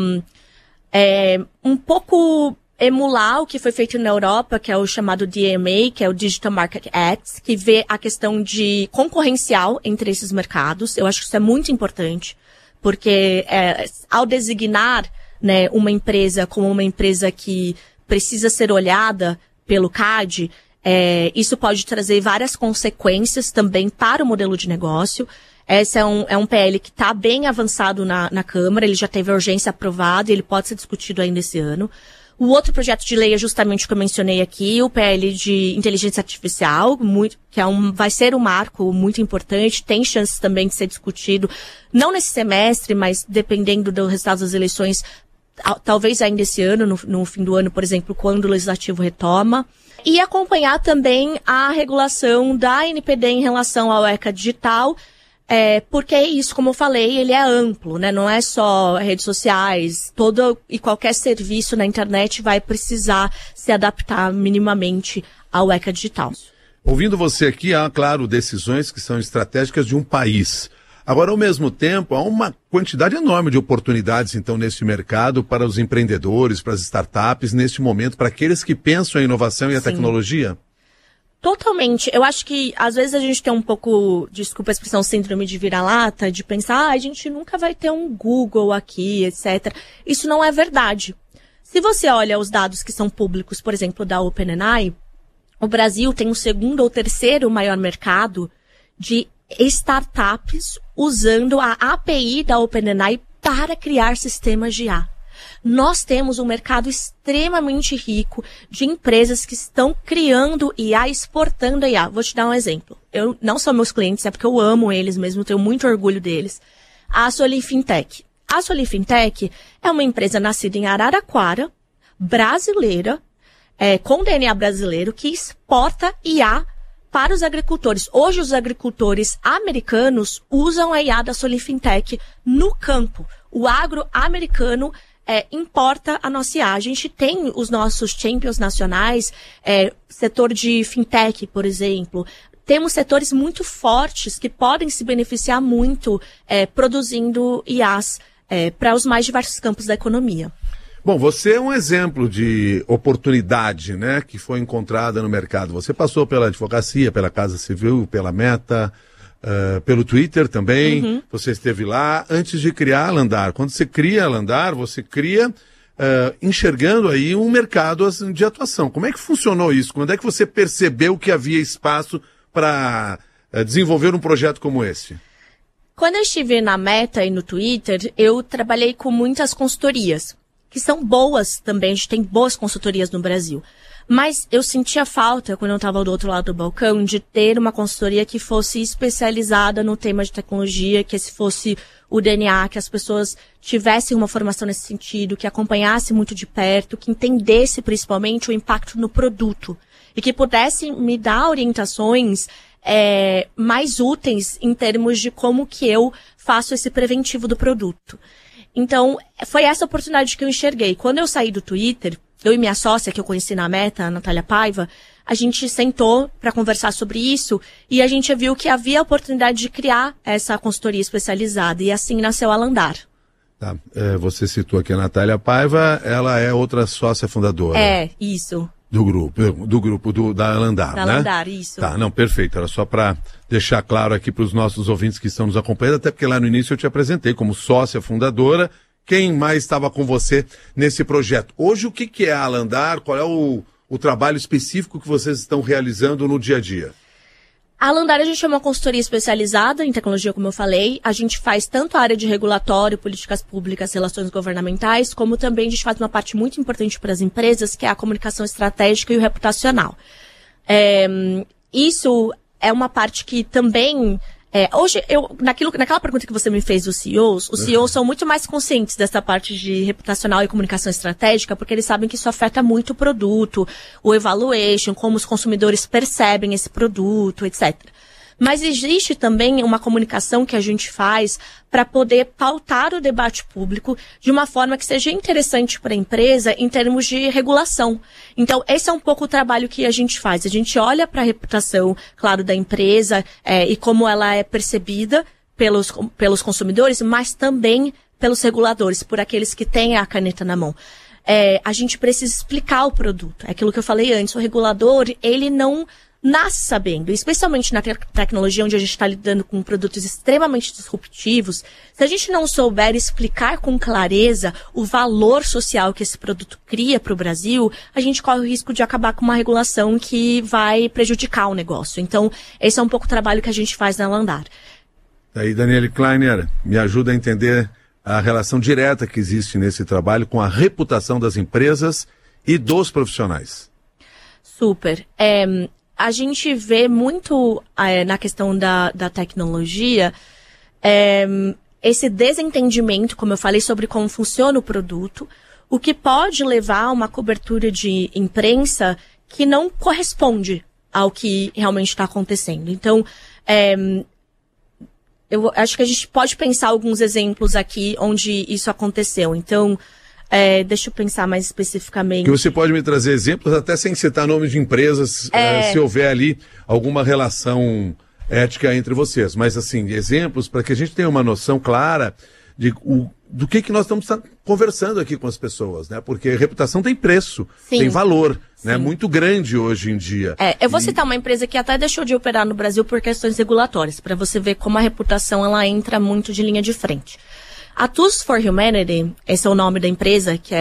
um pouco emular o que foi feito na Europa, que é o chamado DMA, que é o Digital Market Act, que vê a questão de concorrencial entre esses mercados. Eu acho que isso é muito importante, porque ao designar, né, uma empresa como uma empresa que precisa ser olhada pelo CAD, Isso pode trazer várias consequências também para o modelo de negócio. Esse é um PL que está bem avançado na Câmara, ele já teve a urgência aprovada e ele pode ser discutido ainda esse ano. O outro projeto de lei é justamente o que eu mencionei aqui, o PL de inteligência artificial, que vai ser um marco muito importante, tem chances também de ser discutido, não nesse semestre, mas dependendo do resultado das eleições, talvez ainda esse ano, no fim do ano, por exemplo, quando o Legislativo retoma. E acompanhar também a regulação da NPD em relação ao ECA digital, porque isso, como eu falei, ele é amplo, né? Não é só redes sociais, todo e qualquer serviço na internet vai precisar se adaptar minimamente ao ECA digital. Ouvindo você aqui, há, claro, decisões que são estratégicas de um país. Agora, ao mesmo tempo, há uma quantidade enorme de oportunidades, então, nesse mercado para os empreendedores, para as startups, neste momento, para aqueles que pensam em inovação e a tecnologia? Totalmente. Eu acho que, às vezes, a gente tem um pouco, desculpa a expressão, síndrome de vira-lata, de pensar, a gente nunca vai ter um Google aqui, etc. Isso não é verdade. Se você olha os dados que são públicos, por exemplo, da OpenAI, o Brasil tem o segundo ou terceiro maior mercado de startups usando a API da OpenAI para criar sistemas de IA. Nós temos um mercado extremamente rico de empresas que estão criando IA, exportando a IA. Vou te dar um exemplo. Não são meus clientes, é porque eu amo eles mesmo, tenho muito orgulho deles. A Solifintech. A Solifintech é uma empresa nascida em Araraquara, brasileira, com DNA brasileiro, que exporta IA para os agricultores. Hoje, os agricultores americanos usam a IA da Solifintech no campo. O agro americano importa a nossa IA. A gente tem os nossos champions nacionais, setor de fintech, por exemplo. Temos setores muito fortes que podem se beneficiar muito produzindo IAs para os mais diversos campos da economia. Bom, você é um exemplo de oportunidade, né, que foi encontrada no mercado. Você passou pela advocacia, pela Casa Civil, pela Meta, pelo Twitter também, você esteve lá antes de criar a Landar. Quando você cria a Landar, você cria enxergando aí um mercado assim, de atuação. Como é que funcionou isso? Quando é que você percebeu que havia espaço para desenvolver um projeto como esse? Quando eu estive na Meta e no Twitter, eu trabalhei com muitas consultorias, que são boas também, a gente tem boas consultorias no Brasil. Mas eu sentia falta, quando eu estava do outro lado do balcão, de ter uma consultoria que fosse especializada no tema de tecnologia, que esse fosse o DNA, que as pessoas tivessem uma formação nesse sentido, que acompanhasse muito de perto, que entendesse principalmente o impacto no produto e que pudesse me dar orientações mais úteis em termos de como que eu faço esse preventivo do produto. Então, foi essa oportunidade que eu enxerguei. Quando eu saí do Twitter, eu e minha sócia, que eu conheci na Meta, a Natália Paiva, a gente sentou para conversar sobre isso e a gente viu que havia a oportunidade de criar essa consultoria especializada e assim nasceu a Landar. Tá. Você citou aqui a Natália Paiva, ela é outra sócia fundadora. Isso. Do grupo da Landar, né? Da Landar, isso. Tá, não, perfeito. Era só para deixar claro aqui para os nossos ouvintes que estão nos acompanhando, até porque lá no início eu te apresentei como sócia fundadora. Quem mais estava com você nesse projeto? Hoje, o que é a Landar? Qual é o trabalho específico que vocês estão realizando no dia a dia? A Landar, a gente é uma consultoria especializada em tecnologia, como eu falei. A gente faz tanto a área de regulatório, políticas públicas, relações governamentais, como também a gente faz uma parte muito importante para as empresas, que é a comunicação estratégica e o reputacional. Isso é uma parte que também... hoje, naquela pergunta que você me fez dos CEOs, os CEOs são muito mais conscientes dessa parte de reputacional e comunicação estratégica, porque eles sabem que isso afeta muito o produto, o evaluation, como os consumidores percebem esse produto, etc. Mas existe também uma comunicação que a gente faz para poder pautar o debate público de uma forma que seja interessante para a empresa em termos de regulação. Então, esse é um pouco o trabalho que a gente faz. A gente olha para a reputação, claro, da empresa e como ela é percebida pelos consumidores, mas também pelos reguladores, por aqueles que têm a caneta na mão. A gente precisa explicar o produto. É aquilo que eu falei antes. O regulador, ele não nasce sabendo, especialmente na tecnologia onde a gente está lidando com produtos extremamente disruptivos, se a gente não souber explicar com clareza o valor social que esse produto cria para o Brasil, a gente corre o risco de acabar com uma regulação que vai prejudicar o negócio. Então, esse é um pouco o trabalho que a gente faz na Landar. Aí, Daniele Kleiner, me ajuda a entender a relação direta que existe nesse trabalho com a reputação das empresas e dos profissionais. Super. A gente vê muito na questão da tecnologia esse desentendimento, como eu falei, sobre como funciona o produto, o que pode levar a uma cobertura de imprensa que não corresponde ao que realmente está acontecendo. Então, eu acho que a gente pode pensar alguns exemplos aqui onde isso aconteceu. Então, deixa eu pensar mais especificamente. Que você pode me trazer exemplos, até sem citar nomes de empresas, se houver ali alguma relação ética entre vocês. Mas, assim, exemplos para que a gente tenha uma noção clara do que nós estamos conversando aqui com as pessoas, né? Porque reputação tem preço, Sim. tem valor, né? Muito grande hoje em dia. Eu vou citar uma empresa que até deixou de operar no Brasil por questões regulatórias, para você ver como a reputação ela entra muito de linha de frente. A Tools for Humanity, esse é o nome da empresa, que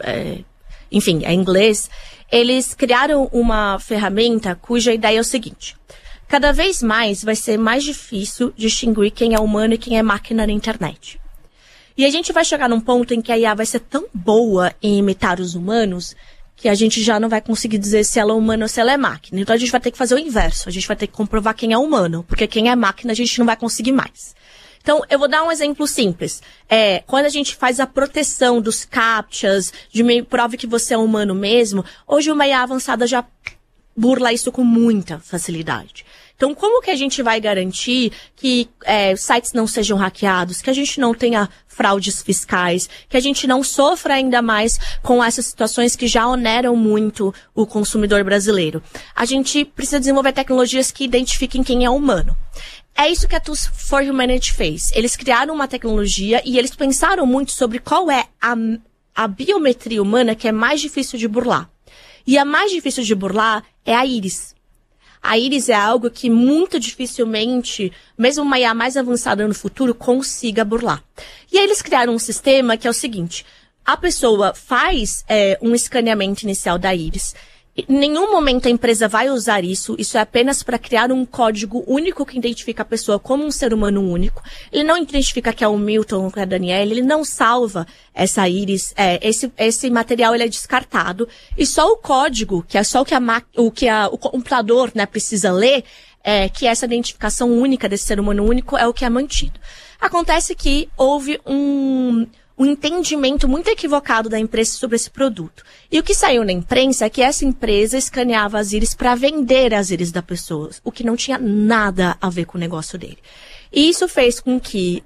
enfim, é em inglês. Eles criaram uma ferramenta cuja ideia é o seguinte: cada vez mais vai ser mais difícil distinguir quem é humano e quem é máquina na internet. E a gente vai chegar num ponto em que a IA vai ser tão boa em imitar os humanos que a gente já não vai conseguir dizer se ela é humana ou se ela é máquina. Então a gente vai ter que fazer o inverso. A gente vai ter que comprovar quem é humano, porque quem é máquina a gente não vai conseguir mais. Então, eu vou dar um exemplo simples. Quando a gente faz a proteção dos CAPTCHAs, de meio prove que você é humano mesmo, hoje uma IA avançada já burla isso com muita facilidade. Então, como que a gente vai garantir que sites não sejam hackeados, que a gente não tenha fraudes fiscais, que a gente não sofra ainda mais com essas situações que já oneram muito o consumidor brasileiro? A gente precisa desenvolver tecnologias que identifiquem quem é humano. É isso que a Tools for Humanity fez. Eles criaram uma tecnologia e eles pensaram muito sobre qual é a biometria humana que é mais difícil de burlar. E a mais difícil de burlar é a íris. A íris é algo que muito dificilmente, mesmo uma IA mais avançada no futuro, consiga burlar. E aí eles criaram um sistema que é o seguinte: a pessoa faz um escaneamento inicial da íris. Em nenhum momento a empresa vai usar isso. Isso é apenas para criar um código único que identifica a pessoa como um ser humano único. Ele não identifica que é o Milton ou que é a Daniela. Ele não salva essa íris. Esse material ele é descartado. E só o código, que é só o que o computador, né, precisa ler, que essa identificação única desse ser humano único é o que é mantido. Acontece que houve um entendimento muito equivocado da empresa sobre esse produto. E o que saiu na imprensa é que essa empresa escaneava as íris para vender as íris da pessoa, o que não tinha nada a ver com o negócio dele. E isso fez com que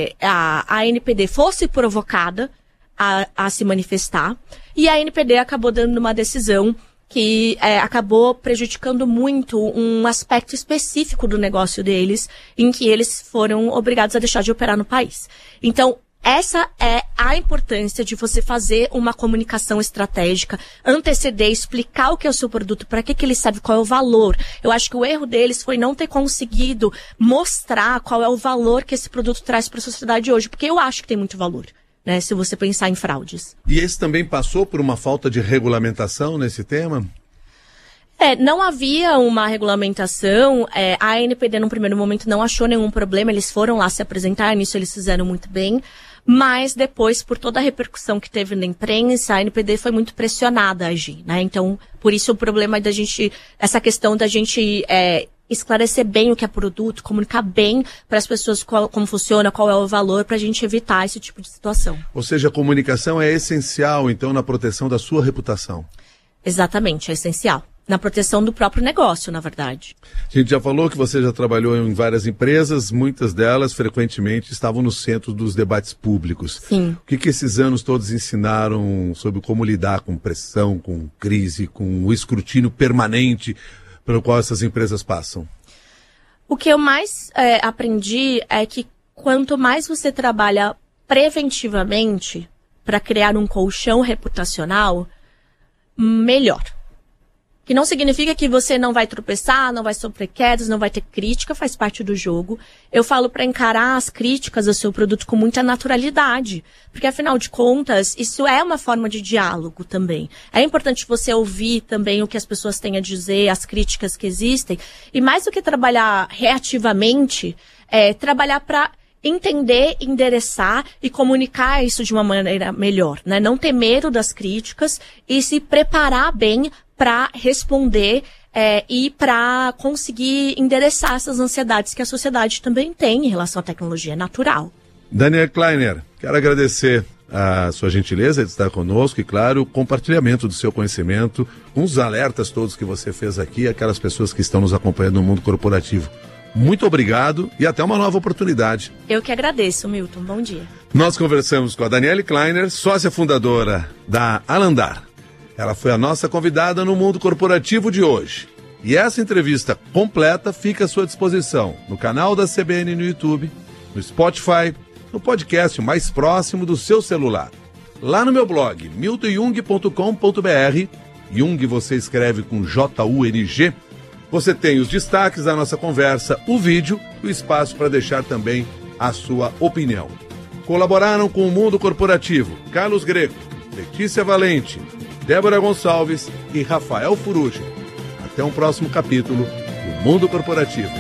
a ANPD fosse provocada a se manifestar, e a ANPD acabou dando uma decisão que acabou prejudicando muito um aspecto específico do negócio deles, em que eles foram obrigados a deixar de operar no país. Então, essa é a importância de você fazer uma comunicação estratégica, anteceder, explicar o que é o seu produto, para que ele serve, qual é o valor. Eu acho que o erro deles foi não ter conseguido mostrar qual é o valor que esse produto traz para a sociedade hoje, porque eu acho que tem muito valor, né, se você pensar em fraudes. E esse também passou por uma falta de regulamentação nesse tema? Não havia uma regulamentação, a ANPD no primeiro momento não achou nenhum problema, eles foram lá se apresentar, nisso eles fizeram muito bem, mas depois, por toda a repercussão que teve na imprensa, a ANPD foi muito pressionada a agir, né? Então, por isso o problema da gente, essa questão da gente esclarecer bem o que é produto, comunicar bem para as pessoas como funciona, qual é o valor, para a gente evitar esse tipo de situação. Ou seja, a comunicação é essencial, então, na proteção da sua reputação. Exatamente, é essencial. Na proteção do próprio negócio, na verdade. A gente já falou que você já trabalhou em várias empresas, muitas delas frequentemente estavam no centro dos debates públicos. Sim. O que esses anos todos ensinaram sobre como lidar com pressão, com crise, com o escrutínio permanente pelo qual essas empresas passam? O que eu mais aprendi é que quanto mais você trabalha preventivamente para criar um colchão reputacional, melhor. Que não significa que você não vai tropeçar, não vai sofrer quedas, não vai ter crítica, faz parte do jogo. Eu falo para encarar as críticas ao seu produto com muita naturalidade, porque afinal de contas, isso é uma forma de diálogo também. É importante você ouvir também o que as pessoas têm a dizer, as críticas que existem, e mais do que trabalhar reativamente, trabalhar para entender, endereçar e comunicar isso de uma maneira melhor, né? Não ter medo das críticas e se preparar bem para responder e para conseguir endereçar essas ansiedades que a sociedade também tem em relação à tecnologia, é natural. Danielle Kleiner, quero agradecer a sua gentileza de estar conosco e, claro, o compartilhamento do seu conhecimento, com os alertas todos que você fez aqui, aquelas pessoas que estão nos acompanhando no mundo corporativo. Muito obrigado e até uma nova oportunidade. Eu que agradeço, Milton. Bom dia. Nós conversamos com a Danielle Kleiner, sócia fundadora da Alandar. Ela foi a nossa convidada no mundo corporativo de hoje. E essa entrevista completa fica à sua disposição no canal da CBN no YouTube, no Spotify, no podcast mais próximo do seu celular. Lá no meu blog, miltonjung.com.br, Jung você escreve com J-U-N-G, você tem os destaques da nossa conversa, o vídeo e o espaço para deixar também a sua opinião. Colaboraram com o Mundo Corporativo Carlos Greco, Letícia Valente, Débora Gonçalves e Rafael Furugi. Até um próximo capítulo do Mundo Corporativo.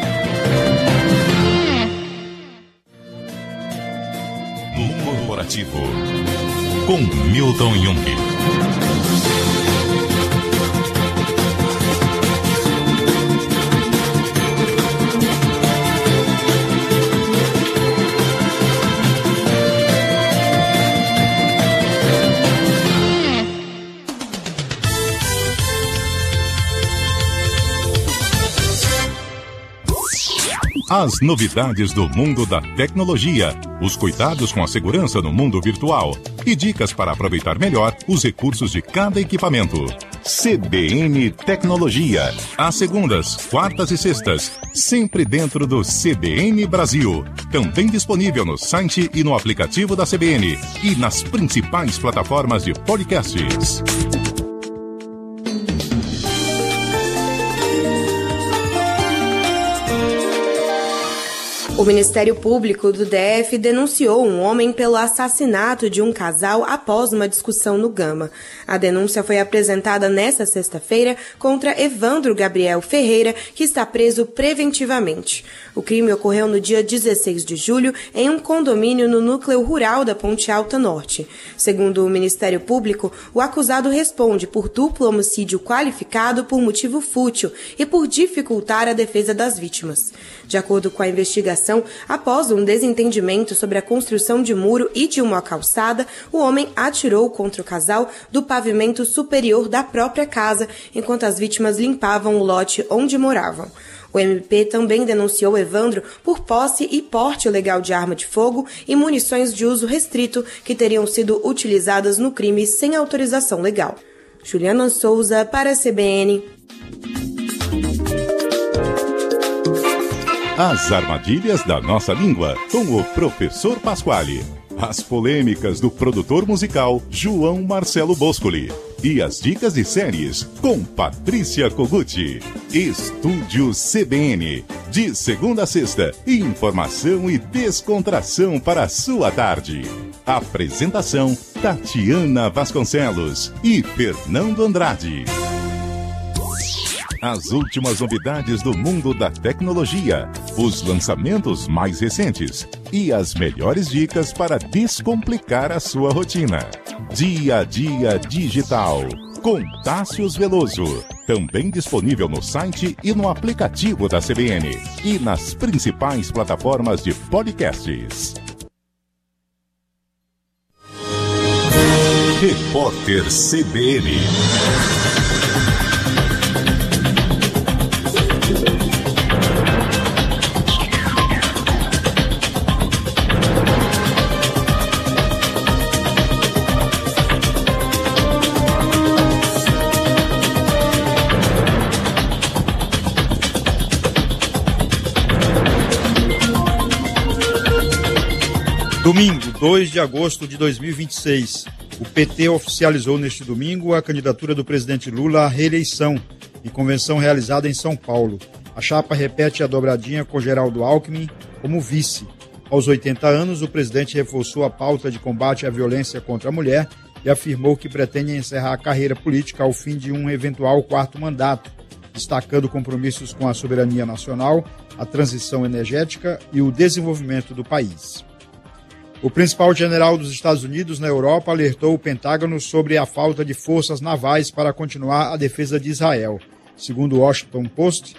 Mundo Corporativo com Milton Jung. As novidades do mundo da tecnologia, os cuidados com a segurança no mundo virtual e dicas para aproveitar melhor os recursos de cada equipamento. CBN Tecnologia, às segundas, quartas e sextas, sempre dentro do CBN Brasil. Também disponível no site e no aplicativo da CBN e nas principais plataformas de podcasts. O Ministério Público do DF denunciou um homem pelo assassinato de um casal após uma discussão no Gama. A denúncia foi apresentada nesta sexta-feira contra Evandro Gabriel Ferreira, que está preso preventivamente. O crime ocorreu no dia 16 de julho em um condomínio no núcleo rural da Ponte Alta Norte. Segundo o Ministério Público, o acusado responde por duplo homicídio qualificado por motivo fútil e por dificultar a defesa das vítimas. De acordo com a investigação, após um desentendimento sobre a construção de muro e de uma calçada, o homem atirou contra o casal do pavimento superior da própria casa, enquanto as vítimas limpavam o lote onde moravam. O MP também denunciou Evandro por posse e porte ilegal de arma de fogo e munições de uso restrito que teriam sido utilizadas no crime sem autorização legal. Juliana Souza para a CBN. As armadilhas da nossa língua, com o professor Pasquale. As polêmicas do produtor musical João Marcelo Boscoli. E as dicas de séries com Patrícia Koguchi. Estúdio CBN. De segunda a sexta, informação e descontração para a sua tarde. Apresentação Tatiana Vasconcelos e Fernando Andrade. As últimas novidades do mundo da tecnologia, os lançamentos mais recentes e as melhores dicas para descomplicar a sua rotina. Dia a Dia Digital, com Tássius Veloso. Também disponível no site e no aplicativo da CBN e nas principais plataformas de podcasts. Repórter CBN. Domingo, 2 de agosto de 2026. O PT oficializou neste domingo a candidatura do presidente Lula à reeleição, em convenção realizada em São Paulo. A chapa repete a dobradinha com Geraldo Alckmin como vice. Aos 80 anos, o presidente reforçou a pauta de combate à violência contra a mulher e afirmou que pretende encerrar a carreira política ao fim de um eventual quarto mandato, destacando compromissos com a soberania nacional, a transição energética e o desenvolvimento do país. O principal general dos Estados Unidos na Europa alertou o Pentágono sobre a falta de forças navais para continuar a defesa de Israel. Segundo o Washington Post,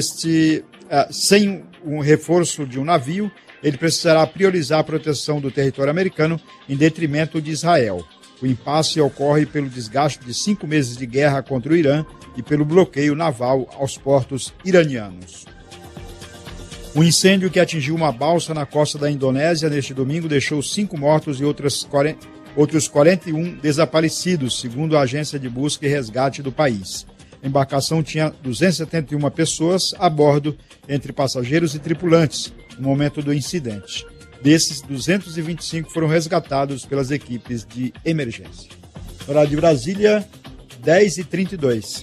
sem um reforço de um navio, ele precisará priorizar a proteção do território americano em detrimento de Israel. O impasse ocorre pelo desgaste de 5 meses de guerra contra o Irã e pelo bloqueio naval aos portos iranianos. Um incêndio que atingiu uma balsa na costa da Indonésia neste domingo deixou 5 mortos e outros 41 desaparecidos, segundo a agência de busca e resgate do país. A embarcação tinha 271 pessoas a bordo, entre passageiros e tripulantes, no momento do incidente. Desses, 225 foram resgatados pelas equipes de emergência. Horário de Brasília, 10h32.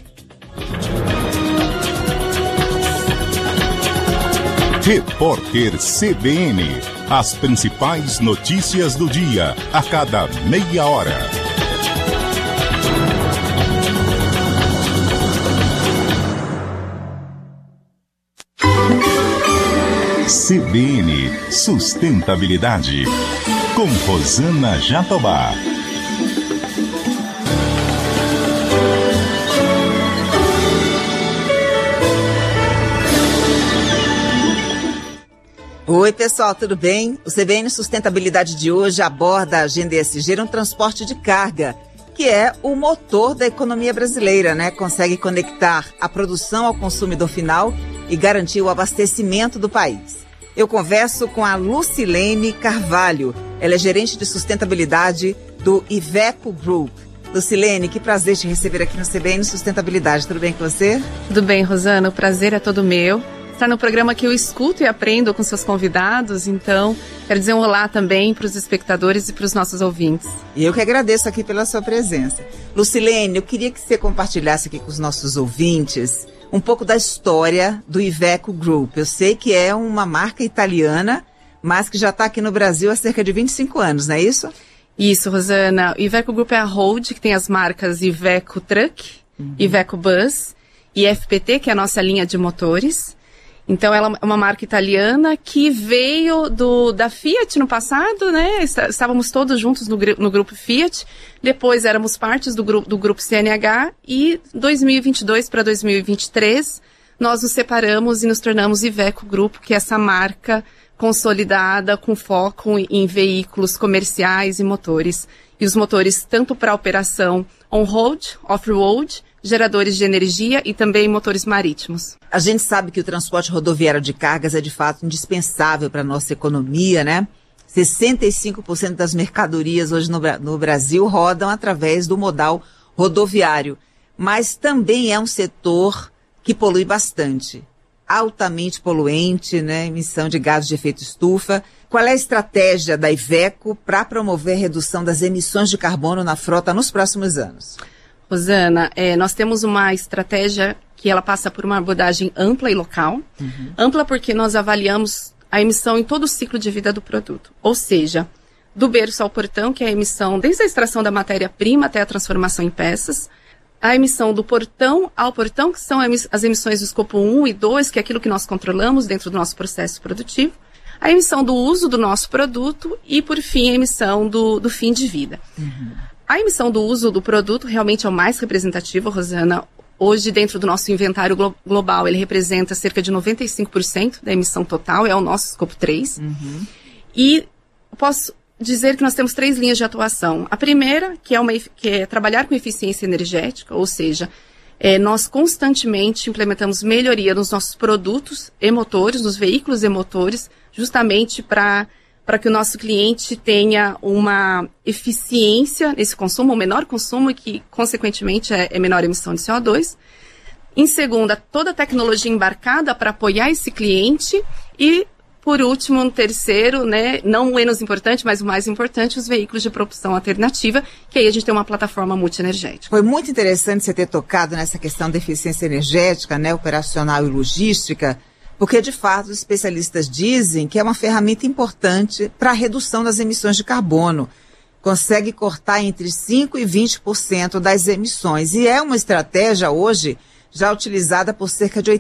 Repórter CBN. As principais notícias do dia, a cada meia hora. CBN Sustentabilidade, com Rosana Jatobá. Oi pessoal, tudo bem? O CBN Sustentabilidade de hoje aborda a Agenda ESG no transporte de carga, que é o motor da economia brasileira, né? Consegue conectar a produção ao consumidor final e garantir o abastecimento do país. Eu converso com a Lucilene Carvalho. Ela é gerente de sustentabilidade do Iveco Group. Lucilene, que prazer te receber aqui no CBN Sustentabilidade. Tudo bem com você? Tudo bem, Rosana. O prazer é todo meu. Está no programa que eu escuto e aprendo com seus convidados, então quero dizer um olá também para os espectadores e para os nossos ouvintes. E eu que agradeço aqui pela sua presença. Lucilene, eu queria que você compartilhasse aqui com os nossos ouvintes um pouco da história do Iveco Group. Eu sei que é uma marca italiana, mas que já está aqui no Brasil há cerca de 25 anos, não é isso? Isso, Rosana. O Iveco Group é a hold que tem as marcas Iveco Truck, Iveco Bus e FPT, que é a nossa linha de motores. Então, ela é uma marca italiana que veio da Fiat no passado, né? Estávamos todos juntos no grupo Fiat. Depois, éramos partes do grupo CNH. E 2022 para 2023, nós nos separamos e nos tornamos Iveco Group, que é essa marca consolidada com foco em veículos comerciais e motores. E os motores tanto para operação on-road, off-road, geradores de energia e também motores marítimos. A gente sabe que o transporte rodoviário de cargas é de fato indispensável para a nossa economia, né? 65% das mercadorias hoje no Brasil rodam através do modal rodoviário, mas também é um setor que polui bastante, altamente poluente, né? Emissão de gases de efeito estufa. Qual é a estratégia da Iveco para promover a redução das emissões de carbono na frota nos próximos anos? Rosana, nós temos uma estratégia que ela passa por uma abordagem ampla e local. Ampla porque nós avaliamos a emissão em todo o ciclo de vida do produto. Ou seja, do berço ao portão, que é a emissão desde a extração da matéria-prima até a transformação em peças. A emissão do portão ao portão, que são as emissões do escopo 1 e 2, que é aquilo que nós controlamos dentro do nosso processo produtivo. A emissão do uso do nosso produto e, por fim, a emissão do fim de vida. A emissão do uso do produto realmente é o mais representativo, Rosana. Hoje, dentro do nosso inventário global, ele representa cerca de 95% da emissão total, é o nosso escopo 3. E posso dizer que nós temos 3 linhas de atuação. A primeira, que é trabalhar com eficiência energética, ou seja, nós constantemente implementamos melhoria nos nossos produtos e motores, nos veículos e motores, justamente para que o nosso cliente tenha uma eficiência nesse consumo, um menor consumo e que, consequentemente, é menor emissão de CO2. Em segunda, toda a tecnologia embarcada para apoiar esse cliente e por último, um terceiro, né, não menos importante, mas o mais importante, os veículos de propulsão alternativa, que aí a gente tem uma plataforma multienergética. Foi muito interessante você ter tocado nessa questão da eficiência energética, né, operacional e logística, porque, de fato, os especialistas dizem que é uma ferramenta importante para a redução das emissões de carbono. Consegue cortar entre 5% e 20% das emissões. E é uma estratégia hoje já utilizada por cerca de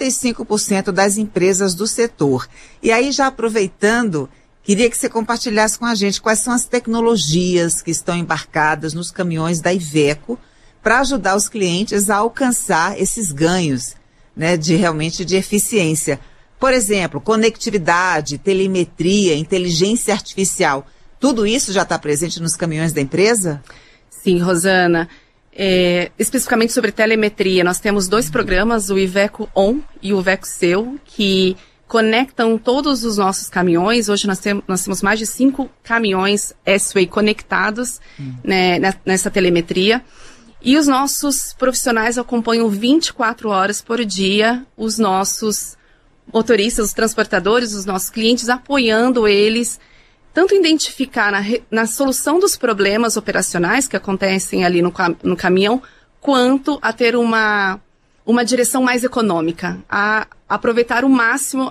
85% das empresas do setor. E aí, já aproveitando, queria que você compartilhasse com a gente quais são as tecnologias que estão embarcadas nos caminhões da Iveco para ajudar os clientes a alcançar esses ganhos, né, realmente de eficiência. Por exemplo, conectividade, telemetria, inteligência artificial. Tudo isso já está presente nos caminhões da empresa? Sim, Rosana. Especificamente sobre telemetria, nós temos 2 programas, o Iveco On e o Iveco Seu, que conectam todos os nossos caminhões. Hoje nós temos mais de 5 caminhões S-Way conectados, né, nessa telemetria. E os nossos profissionais acompanham 24 horas por dia os nossos motoristas, os transportadores, os nossos clientes, apoiando eles, tanto identificar na solução dos problemas operacionais que acontecem ali no caminhão, quanto a ter uma direção mais econômica, a aproveitar o máximo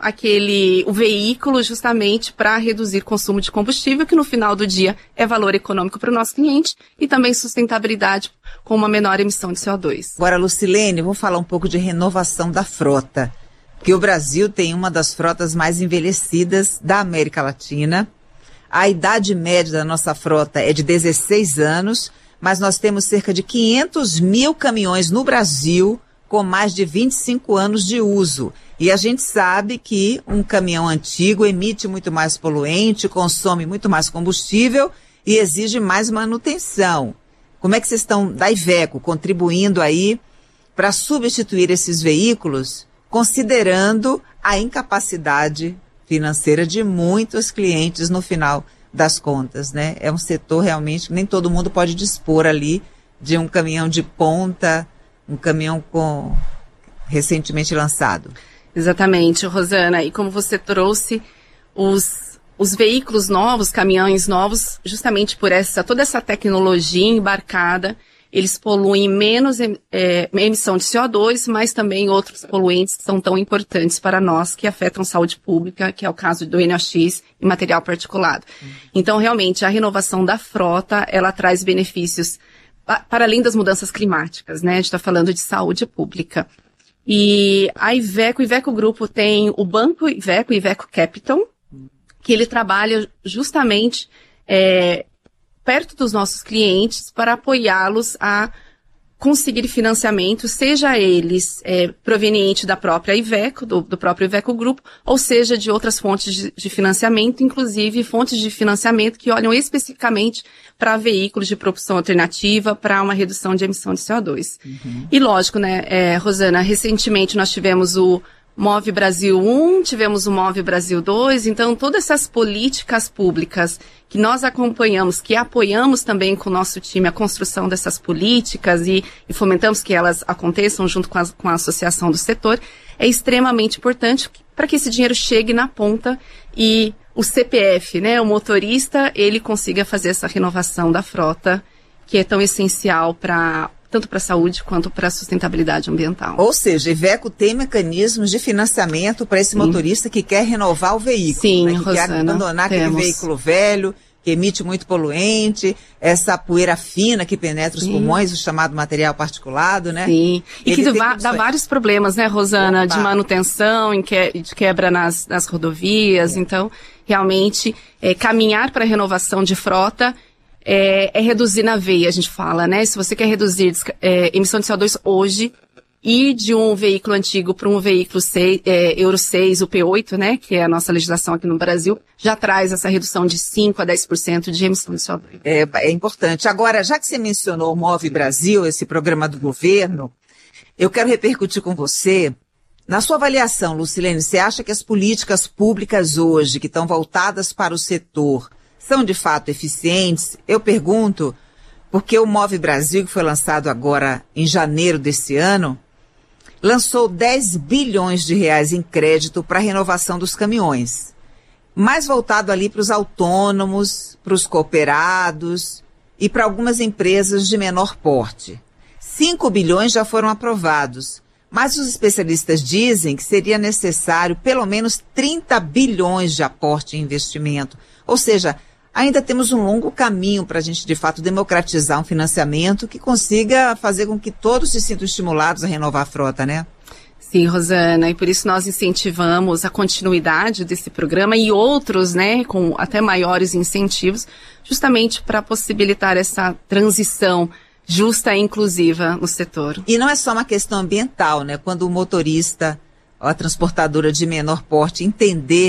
o veículo justamente para reduzir o consumo de combustível, que no final do dia é valor econômico para o nosso cliente e também sustentabilidade com uma menor emissão de CO2. Agora, Lucilene, vou falar um pouco de renovação da frota, porque o Brasil tem uma das frotas mais envelhecidas da América Latina. A idade média da nossa frota é de 16 anos, mas nós temos cerca de 500 mil caminhões no Brasil com mais de 25 anos de uso. E a gente sabe que um caminhão antigo emite muito mais poluente, consome muito mais combustível e exige mais manutenção. Como é que vocês estão, da Iveco, contribuindo aí para substituir esses veículos, considerando a incapacidade financeira de muitos clientes no final das contas, né? É um setor realmente, nem todo mundo pode dispor ali de um caminhão de ponta, um caminhão recentemente lançado. Exatamente, Rosana. E como você trouxe, os veículos novos, caminhões novos, justamente por toda essa tecnologia embarcada, eles poluem menos emissão de CO2, mas também outros poluentes que são tão importantes para nós, que afetam a saúde pública, que é o caso do NOx e material particulado. Então, realmente, a renovação da frota, ela traz benefícios para além das mudanças climáticas, né? A gente está falando de saúde pública. E a Iveco, o Iveco Grupo tem o Banco Iveco, Iveco Capital, que ele trabalha justamente perto dos nossos clientes para apoiá-los a conseguir financiamento, seja eles proveniente da própria Iveco, do próprio Iveco Grupo, ou seja de outras fontes de financiamento, inclusive fontes de financiamento que olham especificamente para veículos de propulsão alternativa, para uma redução de emissão de CO2. E lógico, né, Rosana, recentemente nós tivemos o Move Brasil 1, tivemos o Move Brasil 2, então todas essas políticas públicas que nós acompanhamos, que apoiamos também com o nosso time a construção dessas políticas e fomentamos que elas aconteçam junto com a associação do setor, é extremamente importante para que esse dinheiro chegue na ponta e o CPF, né, o motorista, ele consiga fazer essa renovação da frota, que é tão essencial tanto para a saúde quanto para a sustentabilidade ambiental. Ou seja, Iveco tem mecanismos de financiamento para esse motorista que quer renovar o veículo. Sim, né, que Rosana, quer abandonar aquele veículo velho, que emite muito poluente, essa poeira fina que penetra os pulmões, o chamado material particulado, né? Sim, e que dá vários problemas, né, Rosana, de manutenção, de quebra nas rodovias. Então, realmente, caminhar para a renovação de frota é reduzir na veia, a gente fala, né? Se você quer reduzir emissão de CO2 hoje, ir de um veículo antigo para um veículo Euro 6, o P8, né? Que é a nossa legislação aqui no Brasil, já traz essa redução de 5% a 10% de emissão de CO2. É importante. Agora, já que você mencionou o Move Brasil, esse programa do governo, eu quero repercutir com você. Na sua avaliação, Lucilene, você acha que as políticas públicas hoje, que estão voltadas para o setor, são de fato eficientes? Eu pergunto porque o Move Brasil, que foi lançado agora em janeiro desse ano, lançou 10 bilhões de reais em crédito para a renovação dos caminhões. mais voltado ali para os autônomos, para os cooperados e para algumas empresas de menor porte. 5 bilhões já foram aprovados, mas os especialistas dizem que seria necessário pelo menos 30 bilhões de aporte em investimento. Ou seja, ainda temos um longo caminho para a gente, de fato, democratizar um financiamento que consiga fazer com que todos se sintam estimulados a renovar a frota, né? Sim, Rosana, e por isso nós incentivamos a continuidade desse programa e outros, né, com até maiores incentivos, justamente para possibilitar essa transição justa e inclusiva no setor. E não é só uma questão ambiental, né? Quando o motorista ou a transportadora de menor porte entender